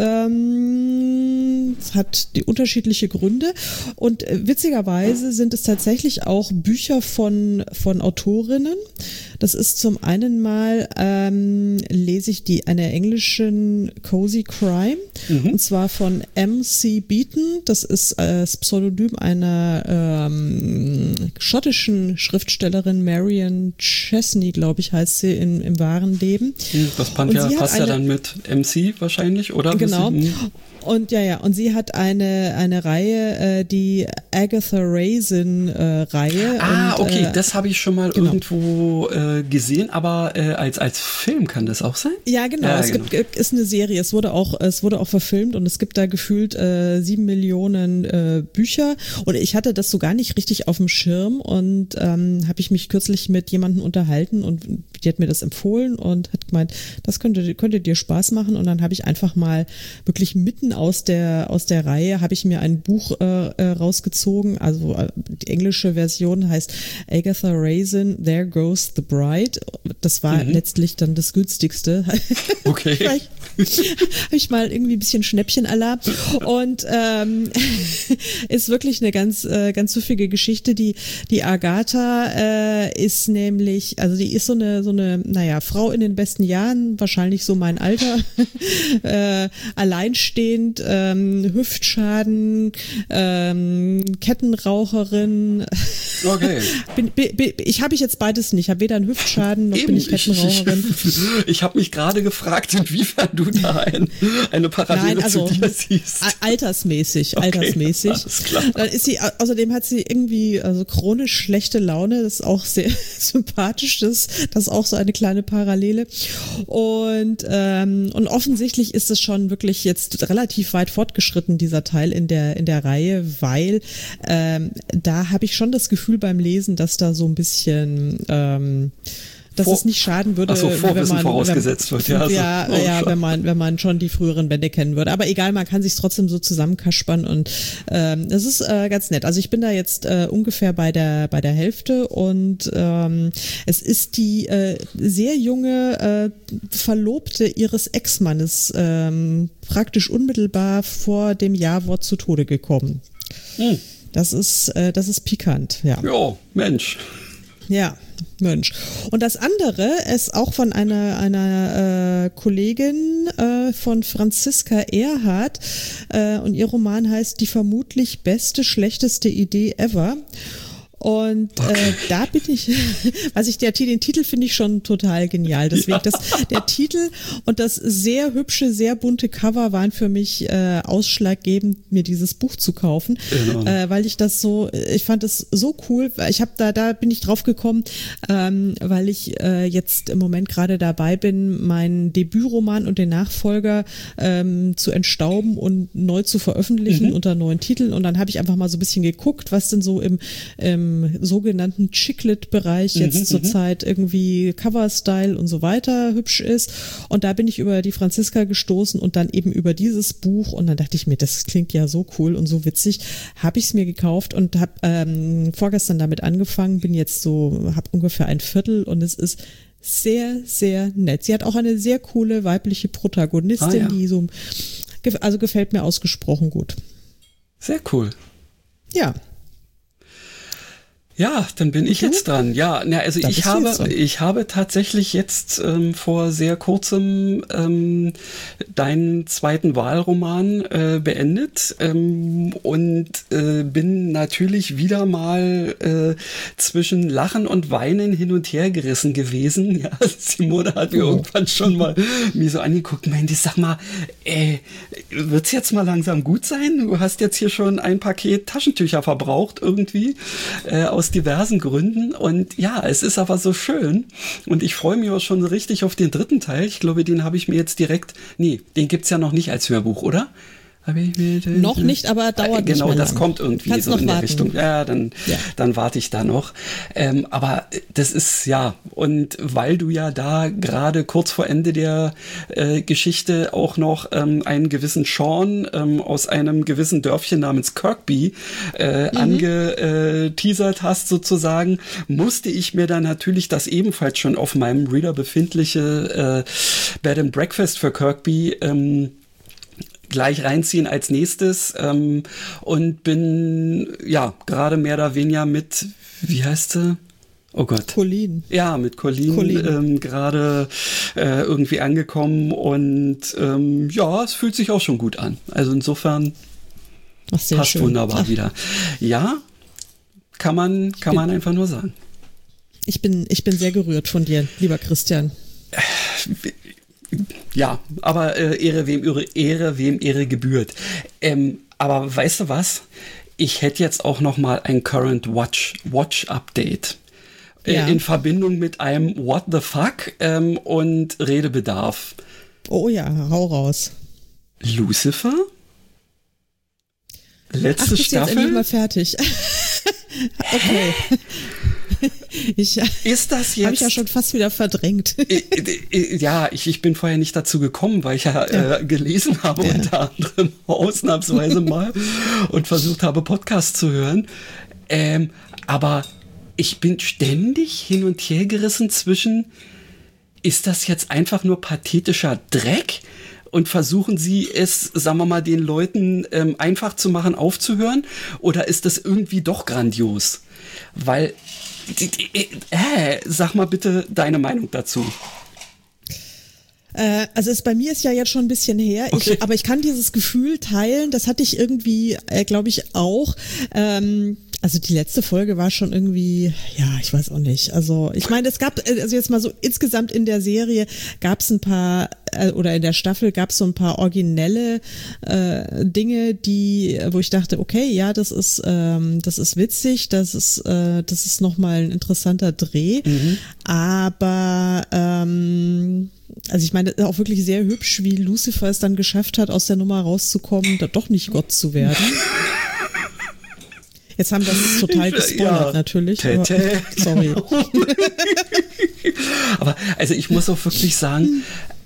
Es hat die unterschiedliche Gründe. Und witzigerweise sind es tatsächlich auch Bücher von Autorinnen. Das ist zum einen mal lese ich eine englischen Cozy Crime, und zwar von M.C. Beaton. Das ist das Pseudonym einer schottischen Schriftstellerin, Marion Chesney, glaube ich, heißt sie im wahren Leben. Das passt ja dann mit MC wahrscheinlich, oder? Genau. Und und sie hat eine Reihe, die Agatha Raisin Reihe. Okay, das habe ich schon mal irgendwo gesehen, aber als Film kann das auch sein? Ja, genau. Ja, es ist eine Serie. Es wurde auch verfilmt und es gibt da gefühlt 7 Millionen Bücher. Und ich hatte das so gar nicht richtig auf dem Schirm und habe ich mich kürzlich mit jemandem unterhalten und die hat mir das empfohlen und hat gemeint, das könnte dir Spaß machen. Und dann habe ich einfach mal wirklich mitten aus der Reihe habe ich mir ein Buch rausgezogen. Also die englische Version heißt Agatha Raisin, There Goes the Bride. Das war letztlich dann das günstigste. Okay. Habe ich mal irgendwie ein bisschen Schnäppchen-Alarm. Und ist wirklich eine ganz süffige Geschichte. Die Agatha ist nämlich, also die ist so eine, naja, Frau in den besten Jahren, wahrscheinlich so mein Alter, alleinstehend, Hüftschaden, Kettenraucherin. Okay. Habe ich jetzt beides nicht. Ich habe weder einen Hüftschaden noch bin ich Kettenraucherin. Ich habe mich gerade gefragt, inwiefern du da eine Parallele zu dir siehst. Altersmäßig. Alles klar. Dann ist sie, außerdem hat sie irgendwie chronisch schlechte Laune. Das ist auch sehr sympathisch. Das ist auch so eine kleine Parallele. Und offensichtlich ist es schon wirklich jetzt relativ weit fortgeschritten, dieser Teil in der Reihe, weil da habe ich schon das Gefühl beim Lesen, dass da so ein bisschen dass es nicht schaden würde, Vorwissen vorausgesetzt wird. Wenn man schon die früheren Bände kennen würde. Aber egal, man kann sich trotzdem so zusammenkaspern und das ist ganz nett. Also ich bin da jetzt ungefähr bei der Hälfte und es ist die sehr junge Verlobte ihres Ex-Mannes praktisch unmittelbar vor dem Ja-Wort zu Tode gekommen. Das ist pikant, ja. Jo, Mensch. Ja, Mensch. Und das andere ist auch von einer Kollegin von Franziska Erhardt und ihr Roman heißt Die vermutlich beste, schlechteste Idee ever. Und da bin ich, den Titel finde ich schon total genial. Deswegen der Titel und das sehr hübsche, sehr bunte Cover waren für mich ausschlaggebend, mir dieses Buch zu kaufen, weil ich fand es so cool. Ich habe da bin ich drauf gekommen, weil ich jetzt im Moment gerade dabei bin, meinen Debütroman und den Nachfolger zu entstauben und neu zu veröffentlichen unter neuen Titeln. Und dann habe ich einfach mal so ein bisschen geguckt, was denn so im sogenannten Chicklit-Bereich jetzt zurzeit irgendwie Cover-Style und so weiter hübsch ist. Und da bin ich über die Franziska gestoßen und dann eben über dieses Buch und dann dachte ich mir, das klingt ja so cool und so witzig. Habe ich es mir gekauft und habe vorgestern damit angefangen, habe ungefähr ein Viertel und es ist sehr, sehr nett. Sie hat auch eine sehr coole weibliche Protagonistin, die so, also gefällt mir ausgesprochen gut. Sehr cool. Ja. Ja, dann bin ich jetzt dran. Ja, also ich habe tatsächlich jetzt vor sehr kurzem deinen zweiten Wahlroman beendet und bin natürlich wieder mal zwischen Lachen und Weinen hin und her gerissen gewesen. Ja, Simone hat mir irgendwann schon mal mir so angeguckt, meinte, sag mal, wird's jetzt mal langsam gut sein? Du hast jetzt hier schon ein Paket Taschentücher verbraucht irgendwie aus diversen Gründen und ja, es ist aber so schön und ich freue mich auch schon richtig auf den dritten Teil. Ich glaube, den habe ich mir jetzt den gibt's ja noch nicht als Hörbuch, oder? Noch nicht, aber dauert nicht mehr lang. Das kommt irgendwie Kannst so noch in der warten. Richtung. Ja, dann warte ich da noch. Aber das ist, und weil du ja da gerade kurz vor Ende der Geschichte auch noch einen gewissen Sean aus einem gewissen Dörfchen namens Kirkby angeteasert hast sozusagen, musste ich mir dann natürlich das ebenfalls schon auf meinem Reader befindliche Bed and Breakfast für Kirkby gleich reinziehen als nächstes und bin gerade mehr oder weniger mit, wie heißt sie? Oh Gott. Colleen. Ja, mit Colleen. Gerade irgendwie angekommen und es fühlt sich auch schon gut an. Also insofern passt schön. Wunderbar wieder. Ja, kann man einfach nur sagen. Ich bin sehr gerührt von dir, lieber Christian. Ja, aber Ehre wem Ehre gebührt. Aber weißt du was? Ich hätte jetzt auch noch mal ein Current Watch Update. in Verbindung mit einem What the fuck und Redebedarf. Oh ja, hau raus. Lucifer? Letzte Staffel? Jetzt endlich mal fertig. Okay. Ist das jetzt? Habe ich ja schon fast wieder verdrängt. Ja, ich bin vorher nicht dazu gekommen, weil ich ja gelesen habe, unter anderem ausnahmsweise mal und versucht habe, Podcasts zu hören. Aber ich bin ständig hin und her gerissen zwischen, ist das jetzt einfach nur pathetischer Dreck? Und versuchen sie es, sagen wir mal, den Leuten einfach zu machen, aufzuhören? Oder ist das irgendwie doch grandios? Weil, sag mal bitte deine Meinung dazu. Also bei mir ist ja jetzt schon ein bisschen her, Okay. aber ich kann dieses Gefühl teilen, das hatte ich irgendwie, glaube ich, auch. Also die letzte Folge war schon irgendwie, ja, ich weiß auch nicht. Also ich meine, es gab, also jetzt mal so insgesamt in der Serie gab es ein paar, oder in der Staffel gab es so ein paar originelle Dinge, wo ich dachte, okay, ja, das ist witzig, das ist nochmal ein interessanter Dreh. Aber also ich meine, auch wirklich sehr hübsch, wie Lucifer es dann geschafft hat, aus der Nummer rauszukommen, da doch nicht Gott zu werden. Jetzt haben wir das total gespoilert, natürlich. Aber, sorry. Aber also ich muss auch wirklich sagen,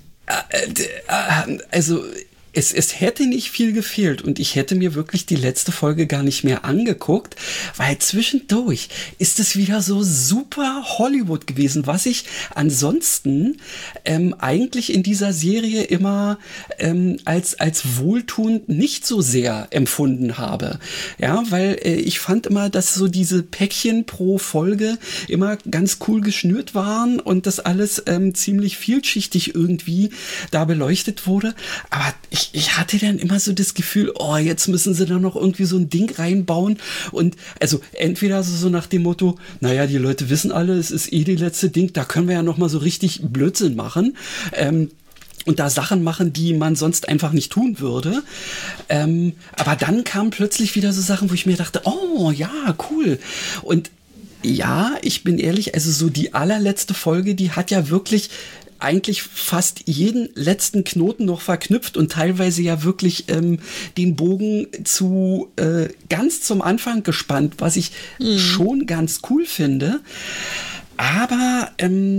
also es hätte nicht viel gefehlt und ich hätte mir wirklich die letzte Folge gar nicht mehr angeguckt, weil zwischendurch ist es wieder so super Hollywood gewesen, was ich ansonsten eigentlich in dieser Serie immer als wohltuend nicht so sehr empfunden habe. Ja, weil ich fand immer, dass so diese Päckchen pro Folge immer ganz cool geschnürt waren und das alles ziemlich vielschichtig irgendwie da beleuchtet wurde. Aber ich hatte dann immer so das Gefühl, oh, jetzt müssen sie da noch irgendwie so ein Ding reinbauen. Und also entweder so nach dem Motto, naja, die Leute wissen alle, es ist die letzte Ding, da können wir ja noch mal so richtig Blödsinn machen. Und da Sachen machen, die man sonst einfach nicht tun würde. Aber dann kamen plötzlich wieder so Sachen, wo ich mir dachte, oh ja, cool. Und ja, ich bin ehrlich, also so die allerletzte Folge, die hat ja wirklich eigentlich fast jeden letzten Knoten noch verknüpft und teilweise ja wirklich den Bogen zu ganz zum Anfang gespannt, was ich schon ganz cool finde. Aber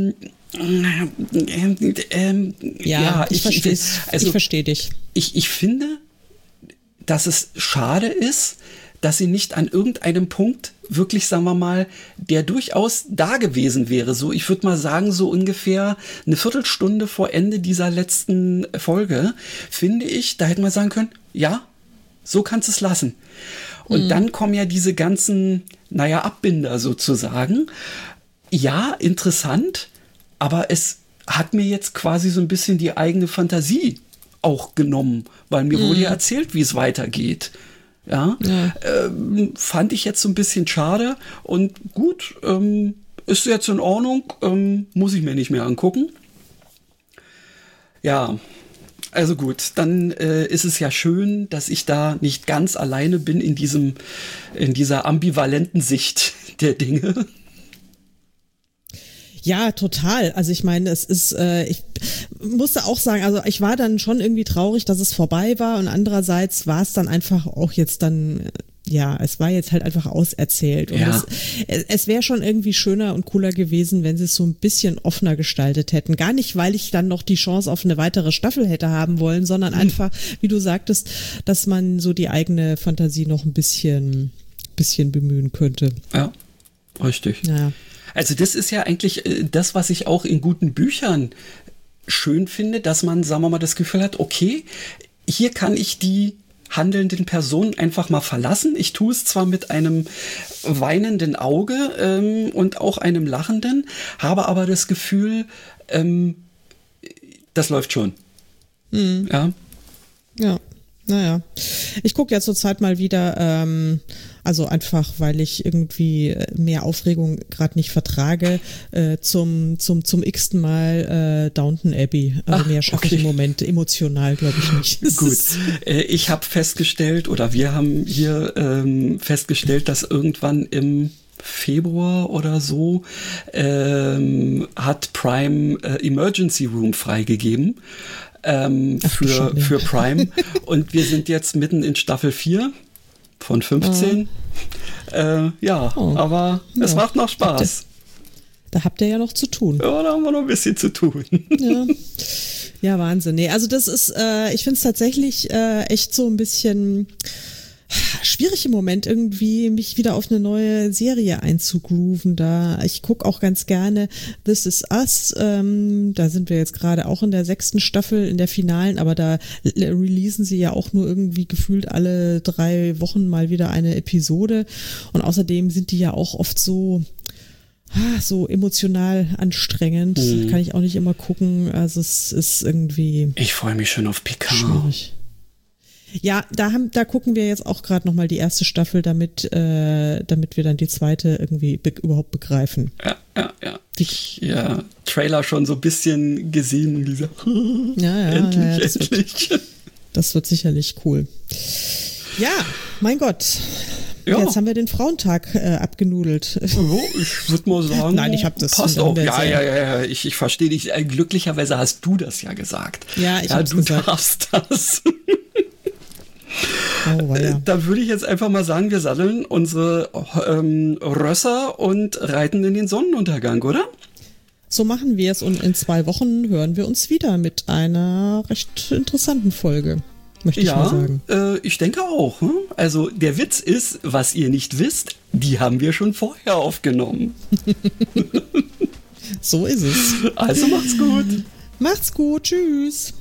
ich verstehe also, ich verstehe dich. Ich finde, dass es schade ist, dass sie nicht an irgendeinem Punkt wirklich, sagen wir mal, der durchaus da gewesen wäre. So, ich würde mal sagen, so ungefähr eine Viertelstunde vor Ende dieser letzten Folge, finde ich, da hätte man sagen können, ja, so kannst du es lassen. Und dann kommen ja diese ganzen, Abbinder sozusagen. Ja, interessant, aber es hat mir jetzt quasi so ein bisschen die eigene Fantasie auch genommen, weil mir wurde ja erzählt, wie es weitergeht. Ja. Fand ich jetzt so ein bisschen schade und gut, ist jetzt in Ordnung, muss ich mir nicht mehr angucken. Ja, also gut, dann ist es ja schön, dass ich da nicht ganz alleine bin in dieser ambivalenten Sicht der Dinge. Ja, total. Also ich meine, es ist, ich musste auch sagen, also ich war dann schon irgendwie traurig, dass es vorbei war und andererseits war es dann einfach auch jetzt dann, ja, es war jetzt halt einfach auserzählt. Und es wäre schon irgendwie schöner und cooler gewesen, wenn sie es so ein bisschen offener gestaltet hätten. Gar nicht, weil ich dann noch die Chance auf eine weitere Staffel hätte haben wollen, sondern einfach, wie du sagtest, dass man so die eigene Fantasie noch ein bisschen bemühen könnte. Ja, richtig. Ja. Also das ist ja eigentlich das, was ich auch in guten Büchern schön finde, dass man, sagen wir mal, das Gefühl hat, okay, hier kann ich die handelnden Personen einfach mal verlassen. Ich tue es zwar mit einem weinenden Auge und auch einem lachenden, habe aber das Gefühl, das läuft schon. Ja. Ja. Naja, ich gucke ja zurzeit mal wieder, also einfach, weil ich irgendwie mehr Aufregung gerade nicht vertrage, zum x-ten Mal Downton Abbey. Also mehr schaffe ich im Moment emotional, glaube ich, nicht. Gut, ich habe festgestellt, oder wir haben hier festgestellt, dass irgendwann im Februar oder so hat Prime Emergency Room freigegeben für Prime. Und wir sind jetzt mitten in Staffel 4 von 15. Aber es macht noch Spaß. Da habt ihr ja noch zu tun. Ja, da haben wir noch ein bisschen zu tun. Ja, Wahnsinn. Nee, also das ist, ich finde es tatsächlich echt so ein bisschen schwierig im Moment irgendwie, mich wieder auf eine neue Serie einzugrooven. Ich gucke auch ganz gerne This Is Us. Da sind wir jetzt gerade auch in der 6. Staffel, in der finalen, aber da releasen sie ja auch nur irgendwie gefühlt alle 3 Wochen mal wieder eine Episode. Und außerdem sind die ja auch oft so emotional anstrengend. Kann ich auch nicht immer gucken. Also es ist irgendwie... Ich freue mich schon auf Picard. Schwierig. Ja, da gucken wir jetzt auch gerade nochmal die erste Staffel, damit wir dann die zweite irgendwie überhaupt begreifen. Ja. Trailer schon so ein bisschen gesehen. Dieser endlich. Das wird sicherlich cool. Ja, mein Gott. Ja. Jetzt haben wir den Frauentag abgenudelt. Oh, ich würde mal sagen, nein, ich habe das. Passt auf. Ja, ich verstehe dich. Glücklicherweise hast du das ja gesagt. Ja, ich habe du gesagt. Darfst das. Oh, ja. Da würde ich jetzt einfach mal sagen, wir satteln unsere Rösser und reiten in den Sonnenuntergang, oder? So machen wir es und in 2 Wochen hören wir uns wieder mit einer recht interessanten Folge, möchte ich mal sagen. Ich denke auch. Hm? Also der Witz ist, was ihr nicht wisst, die haben wir schon vorher aufgenommen. So ist es. Also macht's gut. Macht's gut, tschüss.